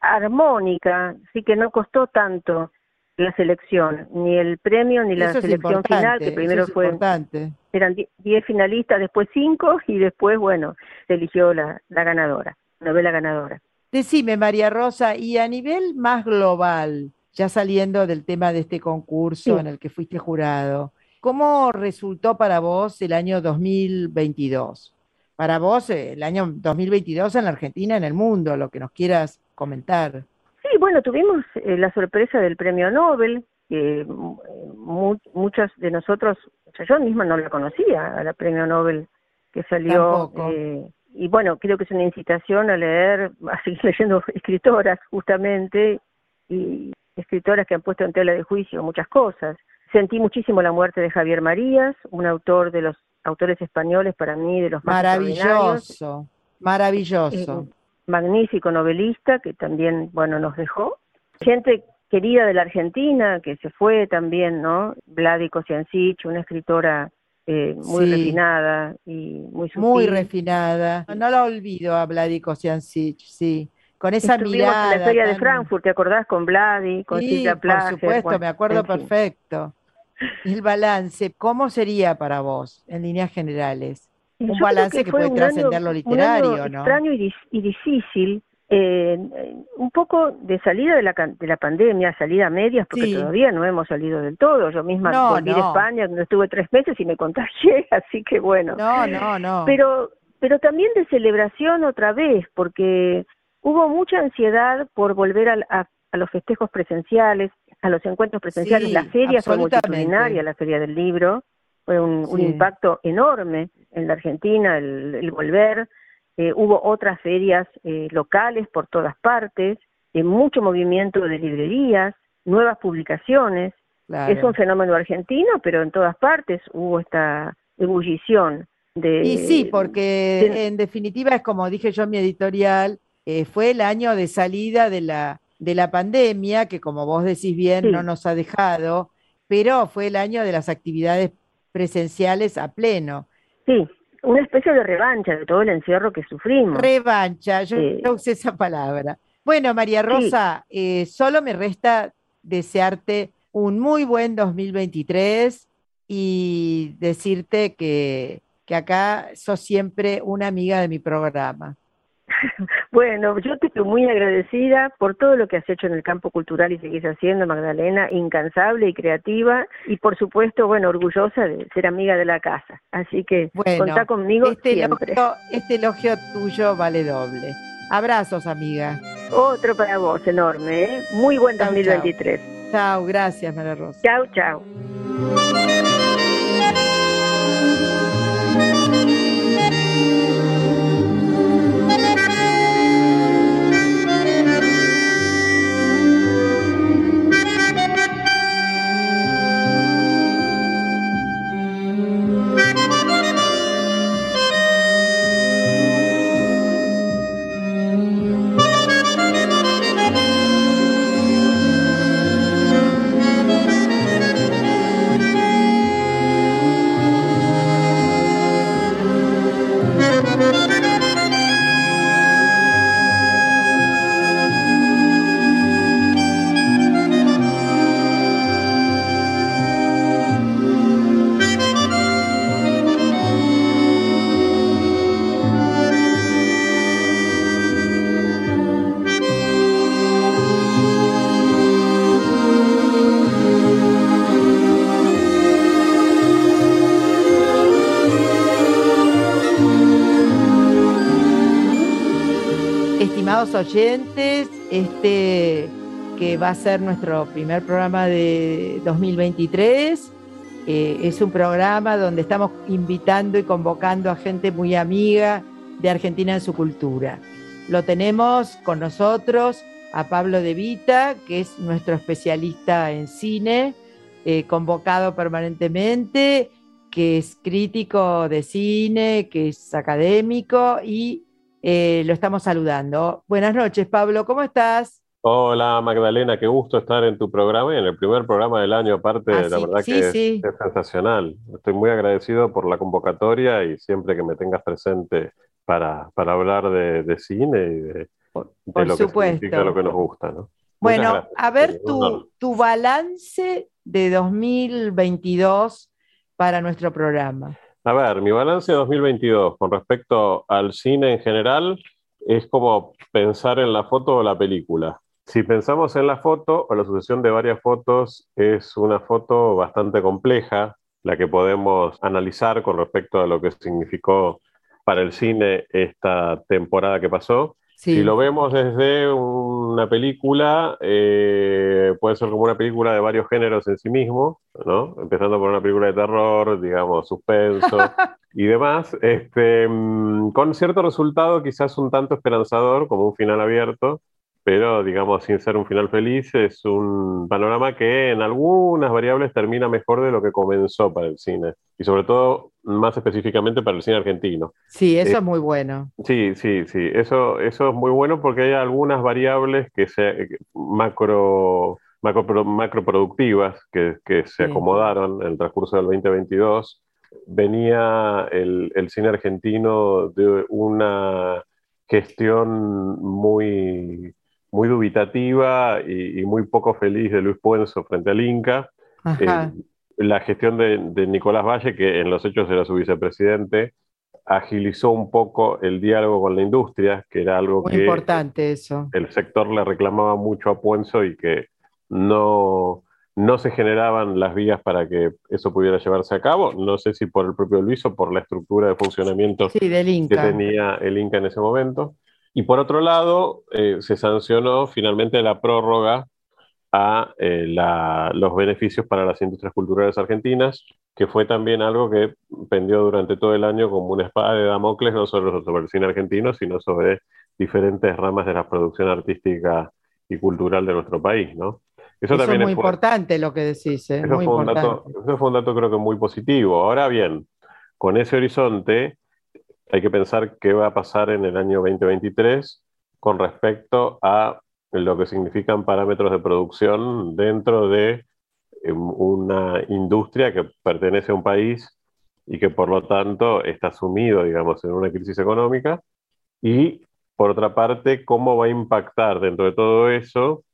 Speaker 5: armónica, así que no costó tanto la selección, ni el premio ni la
Speaker 2: Eso es
Speaker 5: selección final,
Speaker 2: importante,
Speaker 5: que
Speaker 2: eso
Speaker 5: primero
Speaker 2: es
Speaker 5: fue,
Speaker 2: importante.
Speaker 5: eran diez finalistas, después cinco, y después, bueno, se eligió la, la ganadora, novela ganadora.
Speaker 2: Decime, María Rosa, y a nivel más global, ya saliendo del tema de este concurso
Speaker 5: Sí.
Speaker 2: en el que fuiste jurado, ¿cómo resultó para vos el año dos mil veintidós? Para vos, eh, el año dos mil veintidós en la Argentina, en el mundo, lo que nos quieras comentar.
Speaker 5: Sí, bueno, tuvimos eh, la sorpresa del premio Nobel, que eh, mu- muchos de nosotros, o sea, yo misma no la conocía, a la premio Nobel que salió,
Speaker 2: Tampoco.
Speaker 5: eh, y bueno, creo que es una incitación a leer, a seguir leyendo escritoras justamente, y escritoras que han puesto en tela de juicio muchas cosas. Sentí muchísimo la muerte de Javier Marías, un autor de los autores españoles para mí de los más extraordinarios.
Speaker 2: Maravilloso, maravilloso.
Speaker 5: Eh, magnífico novelista que también, bueno, nos dejó. Gente querida de la Argentina que se fue también, ¿no? Vladi Kosiancic, una escritora eh, muy
Speaker 2: Sí.
Speaker 5: refinada y muy sutil.
Speaker 2: Muy refinada. No la olvido a Vladi Kosiancic, sí. Con esa
Speaker 5: Estuvimos
Speaker 2: mirada.
Speaker 5: en la Feria de
Speaker 2: tan-
Speaker 5: Frankfurt, ¿te acordás? Con Vladi, con
Speaker 2: Sí,
Speaker 5: Silvia
Speaker 2: por
Speaker 5: Plager.
Speaker 2: supuesto,
Speaker 5: bueno,
Speaker 2: me acuerdo
Speaker 5: en fin.
Speaker 2: perfecto. El balance, ¿cómo sería para vos, en líneas generales?
Speaker 5: Yo
Speaker 2: Un
Speaker 5: creo
Speaker 2: balance que,
Speaker 5: fue
Speaker 2: puede
Speaker 5: un
Speaker 2: trascender
Speaker 5: año-
Speaker 2: lo
Speaker 5: un
Speaker 2: literario,
Speaker 5: año
Speaker 2: ¿no?
Speaker 5: extraño y, dis- y difícil, eh, eh, un poco de salida de la, can- de la pandemia, salida a medias, porque
Speaker 2: Sí.
Speaker 5: todavía no hemos salido del todo. Yo misma
Speaker 2: No,
Speaker 5: volví de
Speaker 2: no.
Speaker 5: España, donde estuve tres meses y me contagié, así que bueno.
Speaker 2: No, no, no.
Speaker 5: Pero, pero también de celebración otra vez, porque hubo mucha ansiedad por volver al- a, a los festejos presenciales, a los encuentros presenciales.
Speaker 2: Sí,
Speaker 5: La feria fue
Speaker 2: absolutamente.
Speaker 5: multitudinaria, la feria del libro, fue un, un
Speaker 2: Sí.
Speaker 5: impacto enorme en la Argentina, el, el volver. Eh, hubo otras ferias eh, locales por todas partes, eh, mucho movimiento de librerías, nuevas publicaciones.
Speaker 2: Claro.
Speaker 5: Es un fenómeno argentino, pero en todas partes hubo esta ebullición de...
Speaker 2: Y sí, porque
Speaker 5: de-
Speaker 2: en definitiva es como dije yo en mi editorial, eh, fue el año de salida de la, de la pandemia, que como vos decís bien,
Speaker 5: Sí.
Speaker 2: no nos ha dejado, pero fue el año de las actividades presenciales a pleno.
Speaker 5: Sí, una especie de revancha de todo el encierro que sufrimos.
Speaker 2: Revancha, yo
Speaker 5: Eh,
Speaker 2: no usé esa palabra. Bueno, María Rosa, eh, solo me resta desearte un muy buen dos mil veintitrés y decirte que, que acá sos siempre una amiga de mi programa.
Speaker 5: Bueno, yo te estoy muy agradecida por todo lo que has hecho en el campo cultural y seguís haciendo, Magdalena, incansable y creativa, y por supuesto, bueno, orgullosa de ser amiga de la casa. Así que
Speaker 2: Bueno,
Speaker 5: contá conmigo
Speaker 2: este
Speaker 5: siempre.
Speaker 2: elogio, este elogio tuyo vale doble. Abrazos, amiga.
Speaker 5: Otro para vos, enorme, ¿eh? Muy buen
Speaker 2: Chau,
Speaker 5: dos mil veintitrés.
Speaker 2: Chao, gracias, María Rosa.
Speaker 5: Chau, chau.
Speaker 2: estimados oyentes, este que va a ser nuestro primer programa de dos mil veintitrés. Eh, es un programa donde estamos invitando y convocando a gente muy amiga de Argentina en su cultura. Lo tenemos con nosotros a Pablo De Vita, que es nuestro especialista en cine, eh, convocado permanentemente, que es crítico de cine, que es académico, y eh, lo estamos saludando. Buenas noches, Pablo, ¿cómo estás?
Speaker 6: Hola Magdalena, qué gusto estar en tu programa y en el primer programa del año. Aparte,
Speaker 2: Ah,
Speaker 6: la
Speaker 2: sí,
Speaker 6: verdad
Speaker 2: sí,
Speaker 6: que es,
Speaker 2: sí.
Speaker 6: es sensacional. Estoy muy agradecido por la convocatoria y siempre que me tengas presente para, para hablar de, de cine y de,
Speaker 2: Por,
Speaker 6: de
Speaker 2: por
Speaker 6: lo que significa lo
Speaker 2: supuesto.
Speaker 6: que nos gusta, ¿no? Muchas
Speaker 2: Bueno,
Speaker 6: gracias,
Speaker 2: a
Speaker 6: en serio,
Speaker 2: ver
Speaker 6: un honor.
Speaker 2: tu, tu balance de dos mil veintidós para nuestro programa.
Speaker 6: A ver, mi balance de dos mil veintidós con respecto al cine en general es como pensar en la foto o la película. Si pensamos en la foto o la sucesión de varias fotos, es una foto bastante compleja, la que podemos analizar con respecto a lo que significó para el cine esta temporada que pasó. Si
Speaker 2: Sí.
Speaker 6: lo vemos desde una película, eh, puede ser como una película de varios géneros en sí mismo, ¿no? Empezando por una película de terror, digamos, suspenso y demás, este, mm, con cierto resultado quizás un tanto esperanzador, como un final abierto, pero digamos, sin ser un final feliz, es un panorama que en algunas variables termina mejor de lo que comenzó para el cine, y sobre todo, más específicamente para el cine argentino.
Speaker 2: Sí,
Speaker 6: Eh,
Speaker 2: eso es muy bueno.
Speaker 6: Sí, sí, sí, eso, eso es muy bueno porque hay algunas variables que se macro, macro, macroproductivas que, que se
Speaker 2: Sí.
Speaker 6: acomodaron en el transcurso del veinte veintidós. Venía el, el cine argentino de una gestión muy, muy dubitativa y, y muy poco feliz de Luis Puenzo frente al Inca. Eh,
Speaker 2: Ajá.
Speaker 6: la gestión de, de Nicolás Valle, que en los hechos era su vicepresidente, agilizó un poco el diálogo con la industria, que era algo
Speaker 2: Muy
Speaker 6: que
Speaker 2: importante eso.
Speaker 6: el sector le reclamaba mucho a Puenzo y que no, no se generaban las vías para que eso pudiera llevarse a cabo. No sé si por el propio Luis o por la estructura de funcionamiento
Speaker 2: Sí, del
Speaker 6: que
Speaker 2: Inca.
Speaker 6: tenía el Inca en ese momento. Y por otro lado, eh, se sancionó finalmente la prórroga a eh, la, los beneficios para las industrias culturales argentinas, que fue también algo que pendió durante todo el año como una espada de Damocles, no solo sobre el cine argentino, sino sobre diferentes ramas de la producción artística y cultural de nuestro país, ¿no? Eso
Speaker 2: Eso es
Speaker 6: también
Speaker 2: muy
Speaker 6: fue,
Speaker 2: importante lo que decís, ¿eh?
Speaker 6: eso
Speaker 2: Muy
Speaker 6: fue un dato,
Speaker 2: importante.
Speaker 6: eso fue un dato creo que muy positivo. Ahora bien, con ese horizonte hay que pensar qué va a pasar en el año veinte veintitrés con respecto a lo que significan parámetros de producción dentro de eh, una industria que pertenece a un país y que por lo tanto está sumido, digamos, en una crisis económica. Y por otra parte, cómo va a impactar dentro de todo eso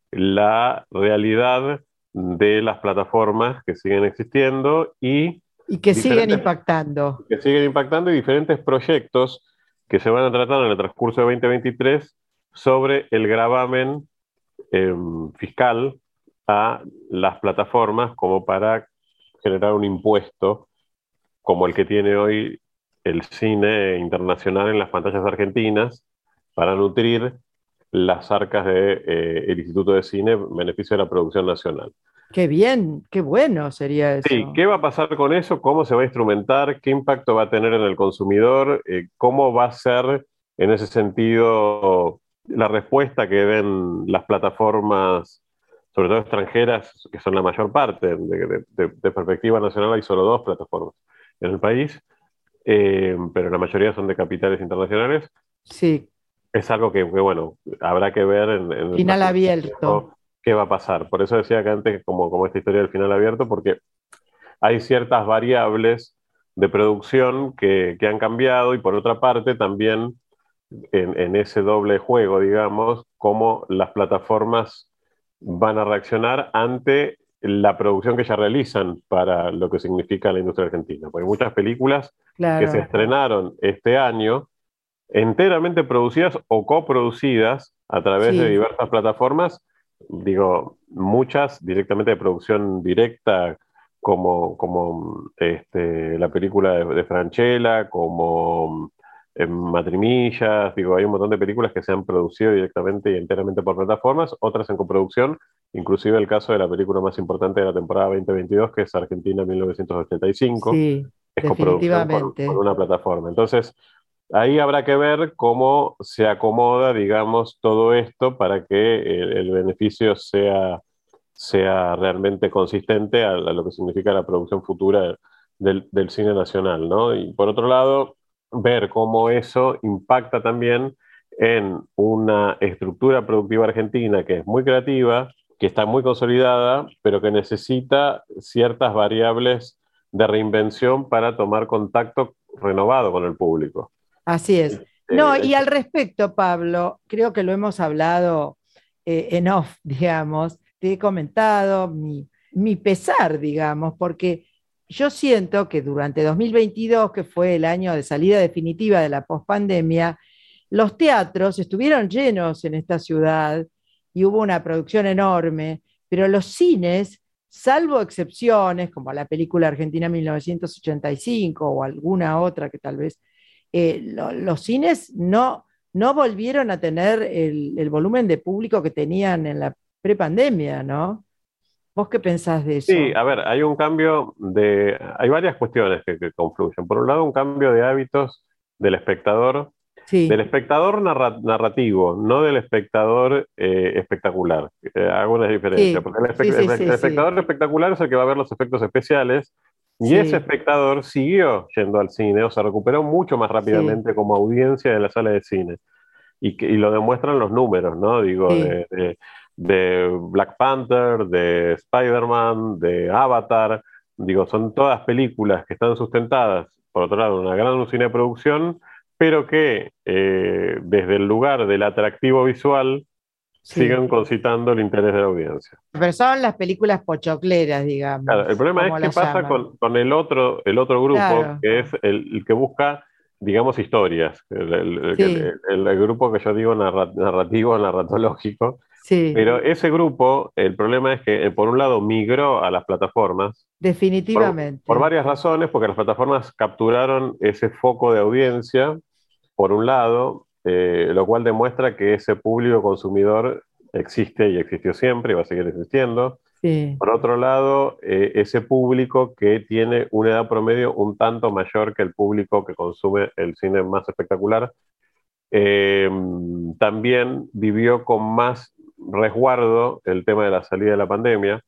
Speaker 6: la realidad de las plataformas que siguen existiendo y
Speaker 2: Y que siguen
Speaker 6: diferentes
Speaker 2: impactando.
Speaker 6: que siguen impactando y diferentes proyectos que se van a tratar en el transcurso de veinte veintitrés sobre el gravamen eh, fiscal a las plataformas como para generar un impuesto como el que tiene hoy el cine internacional en las pantallas argentinas para nutrir las arcas del de, eh, Instituto de Cine en beneficio de la producción nacional.
Speaker 2: Qué bien, qué bueno sería
Speaker 6: Sí,
Speaker 2: eso.
Speaker 6: ¿qué va a pasar con eso? ¿Cómo se va a instrumentar? ¿Qué impacto va a tener en el consumidor? Eh, ¿Cómo va a ser en ese sentido la respuesta que den las plataformas, sobre todo extranjeras, que son la mayor parte? De, de- de- de perspectiva nacional hay solo dos plataformas en el país, eh, pero la mayoría son de capitales internacionales.
Speaker 2: Sí,
Speaker 6: Es algo que, que, bueno, habrá que ver en, en el
Speaker 2: final
Speaker 6: transcurso del
Speaker 2: abierto.
Speaker 6: tiempo qué va a pasar. Por eso decía que antes, como, como esta historia del final abierto, porque hay ciertas variables de producción que, que han cambiado y por otra parte también en, en ese doble juego, digamos, cómo las plataformas van a reaccionar ante la producción que ya realizan para lo que significa la industria argentina. Porque hay muchas películas que se
Speaker 2: Claro.
Speaker 6: estrenaron este año enteramente producidas o coproducidas a través de
Speaker 2: Sí,
Speaker 6: diversas plataformas, digo, muchas directamente de producción directa, como, como este, la película de, de Francella, como en Matrimillas, digo, hay un montón de películas que se han producido directamente y enteramente por plataformas, otras en coproducción, inclusive el caso de la película más importante de la temporada veinte veintidós, que es Argentina mil novecientos ochenta y cinco,
Speaker 2: Sí,
Speaker 6: es coproducción con, con
Speaker 2: definitivamente.
Speaker 6: una plataforma. Entonces, ahí habrá que ver cómo se acomoda, digamos, todo esto para que el, el beneficio sea, sea realmente consistente a, a lo que significa la producción futura del, del cine nacional, ¿no? Y por otro lado, ver cómo eso impacta también en una estructura productiva argentina que es muy creativa, que está muy consolidada, pero que necesita ciertas variables de reinvención para tomar contacto renovado con el público.
Speaker 2: Así es. No,
Speaker 6: Eh,
Speaker 2: y al respecto, Pablo, creo que lo hemos hablado eh, en off, digamos, te he comentado mi, mi pesar, digamos, porque yo siento que durante dos mil veintidós, que fue el año de salida definitiva de la pospandemia, los teatros estuvieron llenos en esta ciudad y hubo una producción enorme, pero los cines, salvo excepciones, como la película Argentina mil novecientos ochenta y cinco o alguna otra que tal vez eh, lo, los cines no, no volvieron a tener el, el, volumen de público que tenían en la prepandemia, ¿no? ¿Vos qué pensás de
Speaker 6: Sí,
Speaker 2: eso?
Speaker 6: a ver, hay un cambio de, hay varias cuestiones que, que confluyen. Por un lado, un cambio de hábitos del espectador, del
Speaker 2: Sí,
Speaker 6: espectador narra- narrativo, no del espectador eh, espectacular. Eh, hago una diferencia,
Speaker 2: sí,
Speaker 6: porque el,
Speaker 2: sí,
Speaker 6: espe-
Speaker 2: sí,
Speaker 6: el- el
Speaker 2: sí, sí,
Speaker 6: espectador espectacular es el que va a ver los efectos especiales, y ese
Speaker 2: sí,
Speaker 6: espectador siguió yendo al cine, o se recuperó mucho más
Speaker 2: sí,
Speaker 6: rápidamente como audiencia de la sala de cine. Y, que, y lo demuestran los números, ¿no? Digo,
Speaker 2: sí.
Speaker 6: de, de, de Black Panther, de Spider-Man, de Avatar, digo, son todas películas que están sustentadas, por otro lado, en una gran usina de producción, pero que eh, desde el lugar del atractivo visual
Speaker 2: Sí.
Speaker 6: siguen concitando el interés de la audiencia.
Speaker 2: Pero son las películas pochocleras,
Speaker 6: Claro, el
Speaker 2: digamos,
Speaker 6: problema es
Speaker 2: como
Speaker 6: qué
Speaker 2: las
Speaker 6: pasa
Speaker 2: llaman.
Speaker 6: con, con el otro, el otro grupo,
Speaker 2: Claro,
Speaker 6: que es el, el que busca, digamos, historias. El, el-
Speaker 2: sí,
Speaker 6: el- el- el grupo que yo digo narra- narrativo, narratológico.
Speaker 2: sí,
Speaker 6: Pero ese grupo, el problema es que, eh, por un lado, migró a las plataformas por, por
Speaker 2: definitivamente.
Speaker 6: varias razones, porque las plataformas capturaron ese foco de audiencia, por un lado, eh, lo cual demuestra que ese público consumidor existe y existió siempre y va a seguir existiendo.
Speaker 2: Sí,
Speaker 6: Por otro lado, eh, ese público que tiene una edad promedio un tanto mayor que el público que consume el cine más espectacular, eh, también vivió con más resguardo el tema de la salida de la pandemia,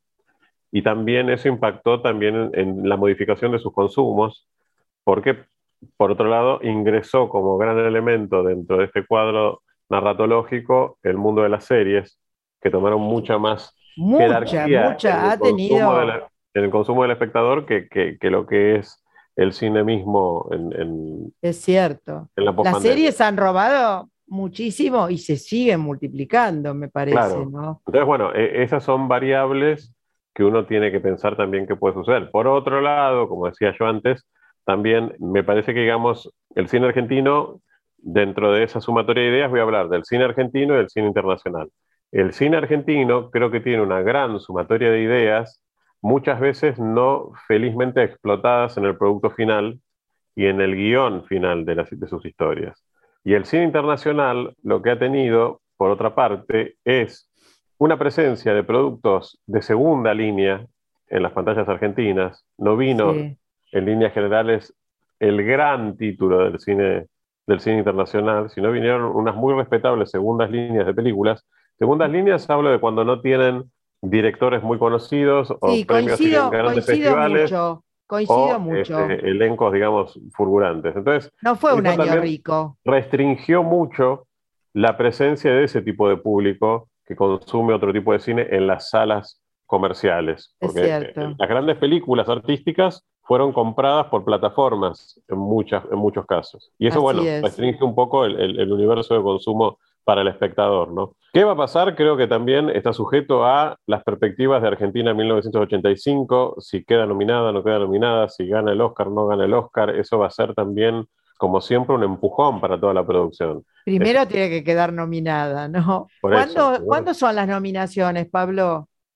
Speaker 6: y también eso impactó también en, en la modificación de sus consumos, porque por otro lado ingresó como gran elemento dentro de este cuadro narratológico el mundo de las series, que tomaron mucha más
Speaker 2: mucha,
Speaker 6: jerarquía en
Speaker 2: mucha,
Speaker 6: el
Speaker 2: ha
Speaker 6: consumo, de
Speaker 2: tenido,
Speaker 6: la- en el consumo del espectador que, que- que lo que es el cine mismo en, en-
Speaker 2: es cierto.
Speaker 6: en la
Speaker 2: Las
Speaker 6: pospandemia.
Speaker 2: series han robado muchísimo y se siguen multiplicando, me parece,
Speaker 6: Claro.
Speaker 2: ¿no?
Speaker 6: Entonces, bueno, e- esas son variables que uno tiene que pensar también que puede suceder. Por otro lado, como decía yo antes, también me parece que, digamos, el cine argentino, dentro de esa sumatoria de ideas, voy a hablar del cine argentino y del cine internacional. El cine argentino creo que tiene una gran sumatoria de ideas, muchas veces no felizmente explotadas en el producto final y en el guión final de, las, de sus historias. Y el cine internacional lo que ha tenido, por otra parte, es una presencia de productos de segunda línea en las pantallas argentinas. No vino
Speaker 2: Sí,
Speaker 6: en líneas generales el gran título del cine, del cine internacional, sino vinieron unas muy respetables segundas líneas de películas. Segundas líneas hablo de cuando no tienen directores muy conocidos o
Speaker 2: sí,
Speaker 6: premios en
Speaker 2: coincido,
Speaker 6: grandes
Speaker 2: coincido
Speaker 6: festivales
Speaker 2: mucho, coincido
Speaker 6: o
Speaker 2: mucho.
Speaker 6: este, elencos, digamos, fulgurantes. Entonces,
Speaker 2: No fue un
Speaker 6: eso
Speaker 2: año
Speaker 6: también
Speaker 2: rico,
Speaker 6: restringió mucho la presencia de ese tipo de público que consume otro tipo de cine en las salas comerciales,
Speaker 2: es
Speaker 6: porque eh,
Speaker 2: cierto.
Speaker 6: las grandes películas artísticas fueron compradas por plataformas en, muchas, en muchos casos. Y eso,
Speaker 2: Así
Speaker 6: bueno,
Speaker 2: es.
Speaker 6: restringe un poco el, el, el universo de consumo para el espectador, ¿no? ¿Qué va a pasar? Creo que también está sujeto a las perspectivas de Argentina en mil novecientos ochenta y cinco, si queda nominada, no queda nominada, si gana el Oscar, no gana el Oscar, eso va a ser también, como siempre, un empujón para toda la producción. Es,
Speaker 2: Primero tiene que quedar nominada, ¿no?
Speaker 6: por eso.
Speaker 2: ¿Cuándo,
Speaker 6: Bueno,
Speaker 2: ¿cuándo son las nominaciones, Pablo?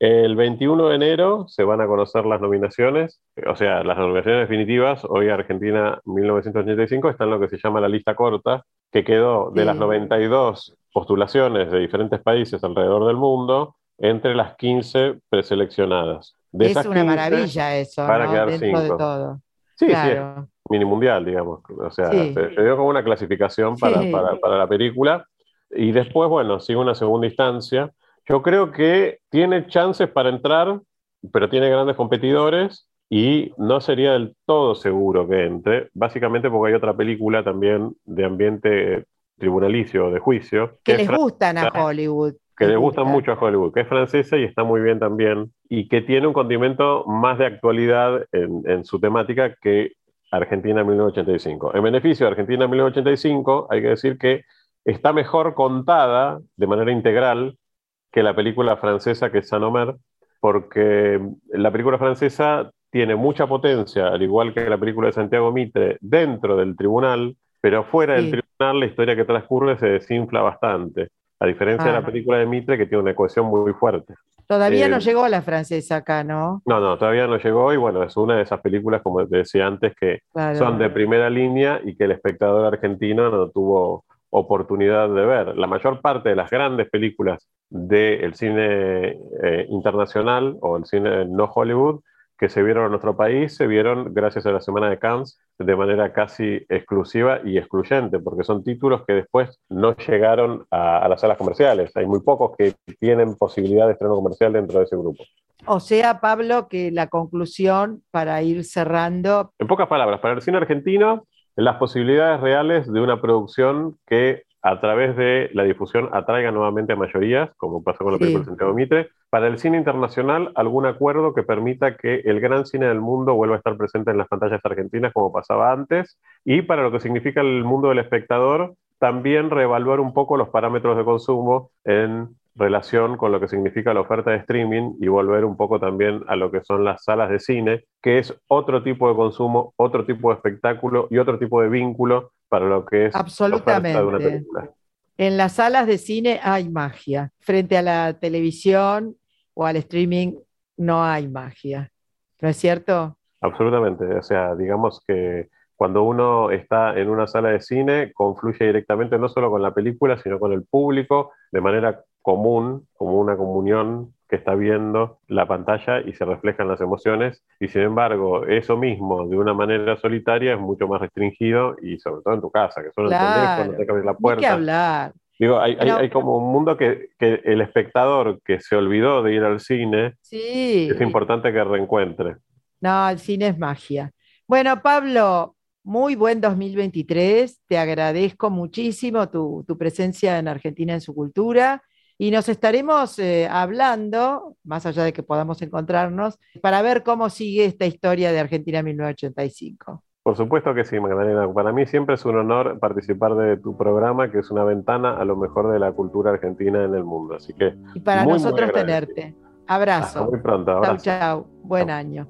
Speaker 6: El veintiuno de enero se van a conocer las nominaciones, o sea, las nominaciones definitivas. Hoy Argentina mil novecientos ochenta y cinco está en lo que se llama la lista corta, que quedó de
Speaker 2: Sí.
Speaker 6: las noventa y dos postulaciones de diferentes países alrededor del mundo entre las quince preseleccionadas. De
Speaker 2: Es
Speaker 6: esas
Speaker 2: una
Speaker 6: quince,
Speaker 2: maravilla eso,
Speaker 6: van a
Speaker 2: ¿no?
Speaker 6: quedar
Speaker 2: Dentro de
Speaker 6: cinco.
Speaker 2: todo.
Speaker 6: Sí, sí, es
Speaker 2: Claro.
Speaker 6: mini mundial, digamos. O sea,
Speaker 2: Sí.
Speaker 6: se, se dio como una clasificación para,
Speaker 2: Sí.
Speaker 6: para, para la película. Y después, bueno, sigue una segunda instancia. Yo creo que tiene chances para entrar, pero tiene grandes competidores y no sería del todo seguro que entre, básicamente porque hay otra película también de ambiente tribunalicio, de juicio,
Speaker 2: Que
Speaker 6: que es
Speaker 2: les gustan a
Speaker 6: francesa,
Speaker 2: Hollywood.
Speaker 6: que
Speaker 2: Les
Speaker 6: le gustan
Speaker 2: gustan.
Speaker 6: mucho a Hollywood, que es francesa y está muy bien también, y que tiene un condimento más de actualidad en, en su temática que Argentina mil novecientos ochenta y cinco. En beneficio de Argentina mil novecientos ochenta y cinco, hay que decir que está mejor contada de manera integral que la película francesa, que es Saint-Omer, porque la película francesa tiene mucha potencia, al igual que la película de Santiago Mitre, dentro del tribunal, pero fuera del
Speaker 2: Sí.
Speaker 6: tribunal la historia que transcurre se desinfla bastante, a diferencia de
Speaker 2: Ah.
Speaker 6: la película de Mitre, que tiene una cohesión muy fuerte.
Speaker 2: Todavía
Speaker 6: Eh,
Speaker 2: no llegó la francesa acá, ¿no?
Speaker 6: No, no, todavía no llegó y bueno, es una de esas películas, como te decía antes, que
Speaker 2: Claro.
Speaker 6: son de primera línea y que el espectador argentino no tuvo oportunidad de ver. La mayor parte de las grandes películas del cine eh, internacional o el cine no Hollywood que se vieron en nuestro país se vieron gracias a la Semana de Cannes de manera casi exclusiva y excluyente, porque son títulos que después no llegaron a, a las salas comerciales. Hay muy pocos que tienen posibilidad de estreno comercial dentro de ese grupo.
Speaker 2: O sea, Pablo, que la conclusión para ir cerrando.
Speaker 6: En pocas palabras, para el cine argentino, las posibilidades reales de una producción que a través de la difusión atraiga nuevamente a mayorías, como pasó con la
Speaker 2: Sí.
Speaker 6: película de Santiago Mitre. Para el cine internacional, algún acuerdo que permita que el gran cine del mundo vuelva a estar presente en las pantallas argentinas como pasaba antes. Y para lo que significa el mundo del espectador, también reevaluar un poco los parámetros de consumo en relación con lo que significa la oferta de streaming y volver un poco también a lo que son las salas de cine, que es otro tipo de consumo, otro tipo de espectáculo y otro tipo de vínculo para lo que es la oferta de una
Speaker 2: Absolutamente.
Speaker 6: película.
Speaker 2: En las salas de cine hay magia. Frente a la televisión o al streaming no hay magia. ¿No es cierto?
Speaker 6: Absolutamente. O sea, digamos que cuando uno está en una sala de cine, confluye directamente no solo con la película, sino con el público de manera común, como una comunión que está viendo la pantalla y se reflejan las emociones. Y sin embargo, eso mismo, de una manera solitaria, es mucho más restringido y sobre todo en tu casa, que suena el teléfono,
Speaker 2: Claro.
Speaker 6: te que abrir la
Speaker 2: Ni que
Speaker 6: puerta.
Speaker 2: hablar.
Speaker 6: Digo, hay, hay,
Speaker 2: Bueno,
Speaker 6: hay como un mundo que, que el espectador que se olvidó de ir al cine,
Speaker 2: sí.
Speaker 6: es importante que reencuentre.
Speaker 2: No, el cine es magia. Bueno, Pablo, muy buen dos mil veintitrés. Te agradezco muchísimo tu, tu presencia en Argentina en su cultura y nos estaremos eh, hablando, más allá de que podamos encontrarnos, para ver cómo sigue esta historia de Argentina mil novecientos ochenta y cinco.
Speaker 6: Por supuesto que sí, Magdalena. Para mí siempre es un honor participar de tu programa, que es una ventana a lo mejor de la cultura argentina en el mundo. Así que
Speaker 2: Y para
Speaker 6: muy,
Speaker 2: nosotros
Speaker 6: muy agradecido.
Speaker 2: tenerte.
Speaker 6: Hasta
Speaker 2: Abrazo.
Speaker 6: muy pronto.
Speaker 2: Chau,
Speaker 6: Abrazo.
Speaker 2: chau. Buen
Speaker 6: Chau.
Speaker 2: año.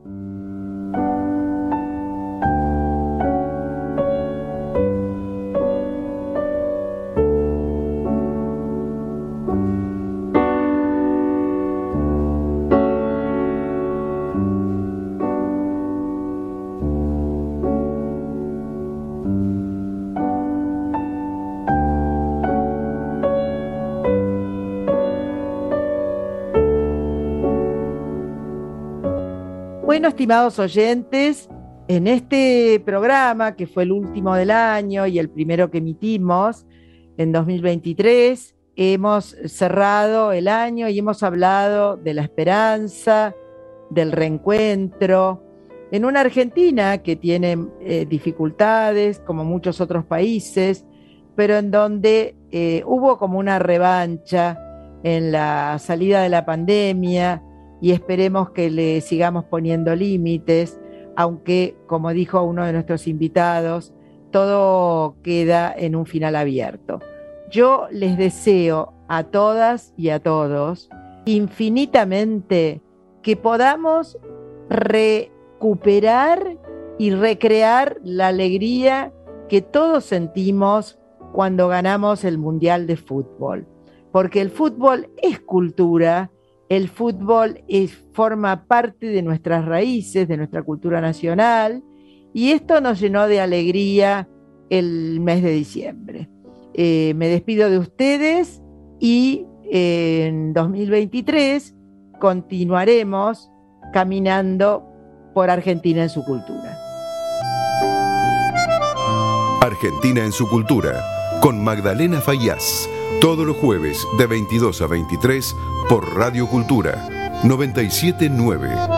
Speaker 2: Bueno, estimados oyentes, en este programa, que fue el último del año y el primero que emitimos en dos mil veintitrés, hemos cerrado el año y hemos hablado de la esperanza, del reencuentro, en una Argentina que tiene eh, dificultades, como muchos otros países, pero en donde eh, hubo como una revancha en la salida de la pandemia, y esperemos que le sigamos poniendo límites, aunque, como dijo uno de nuestros invitados, todo queda en un final abierto. Yo les deseo a todas y a todos infinitamente que podamos recuperar y recrear la alegría que todos sentimos cuando ganamos el Mundial de Fútbol, porque el fútbol es cultura. el fútbol es, forma parte de nuestras raíces, de nuestra cultura nacional, y esto nos llenó de alegría el mes de diciembre. Eh, me despido de ustedes y eh, en dos mil veintitrés continuaremos caminando por Argentina en su cultura.
Speaker 1: Argentina en su cultura, con Magdalena Faíaz, todos los jueves de veintidós a veintitrés por Radio Cultura noventa y siete punto nueve.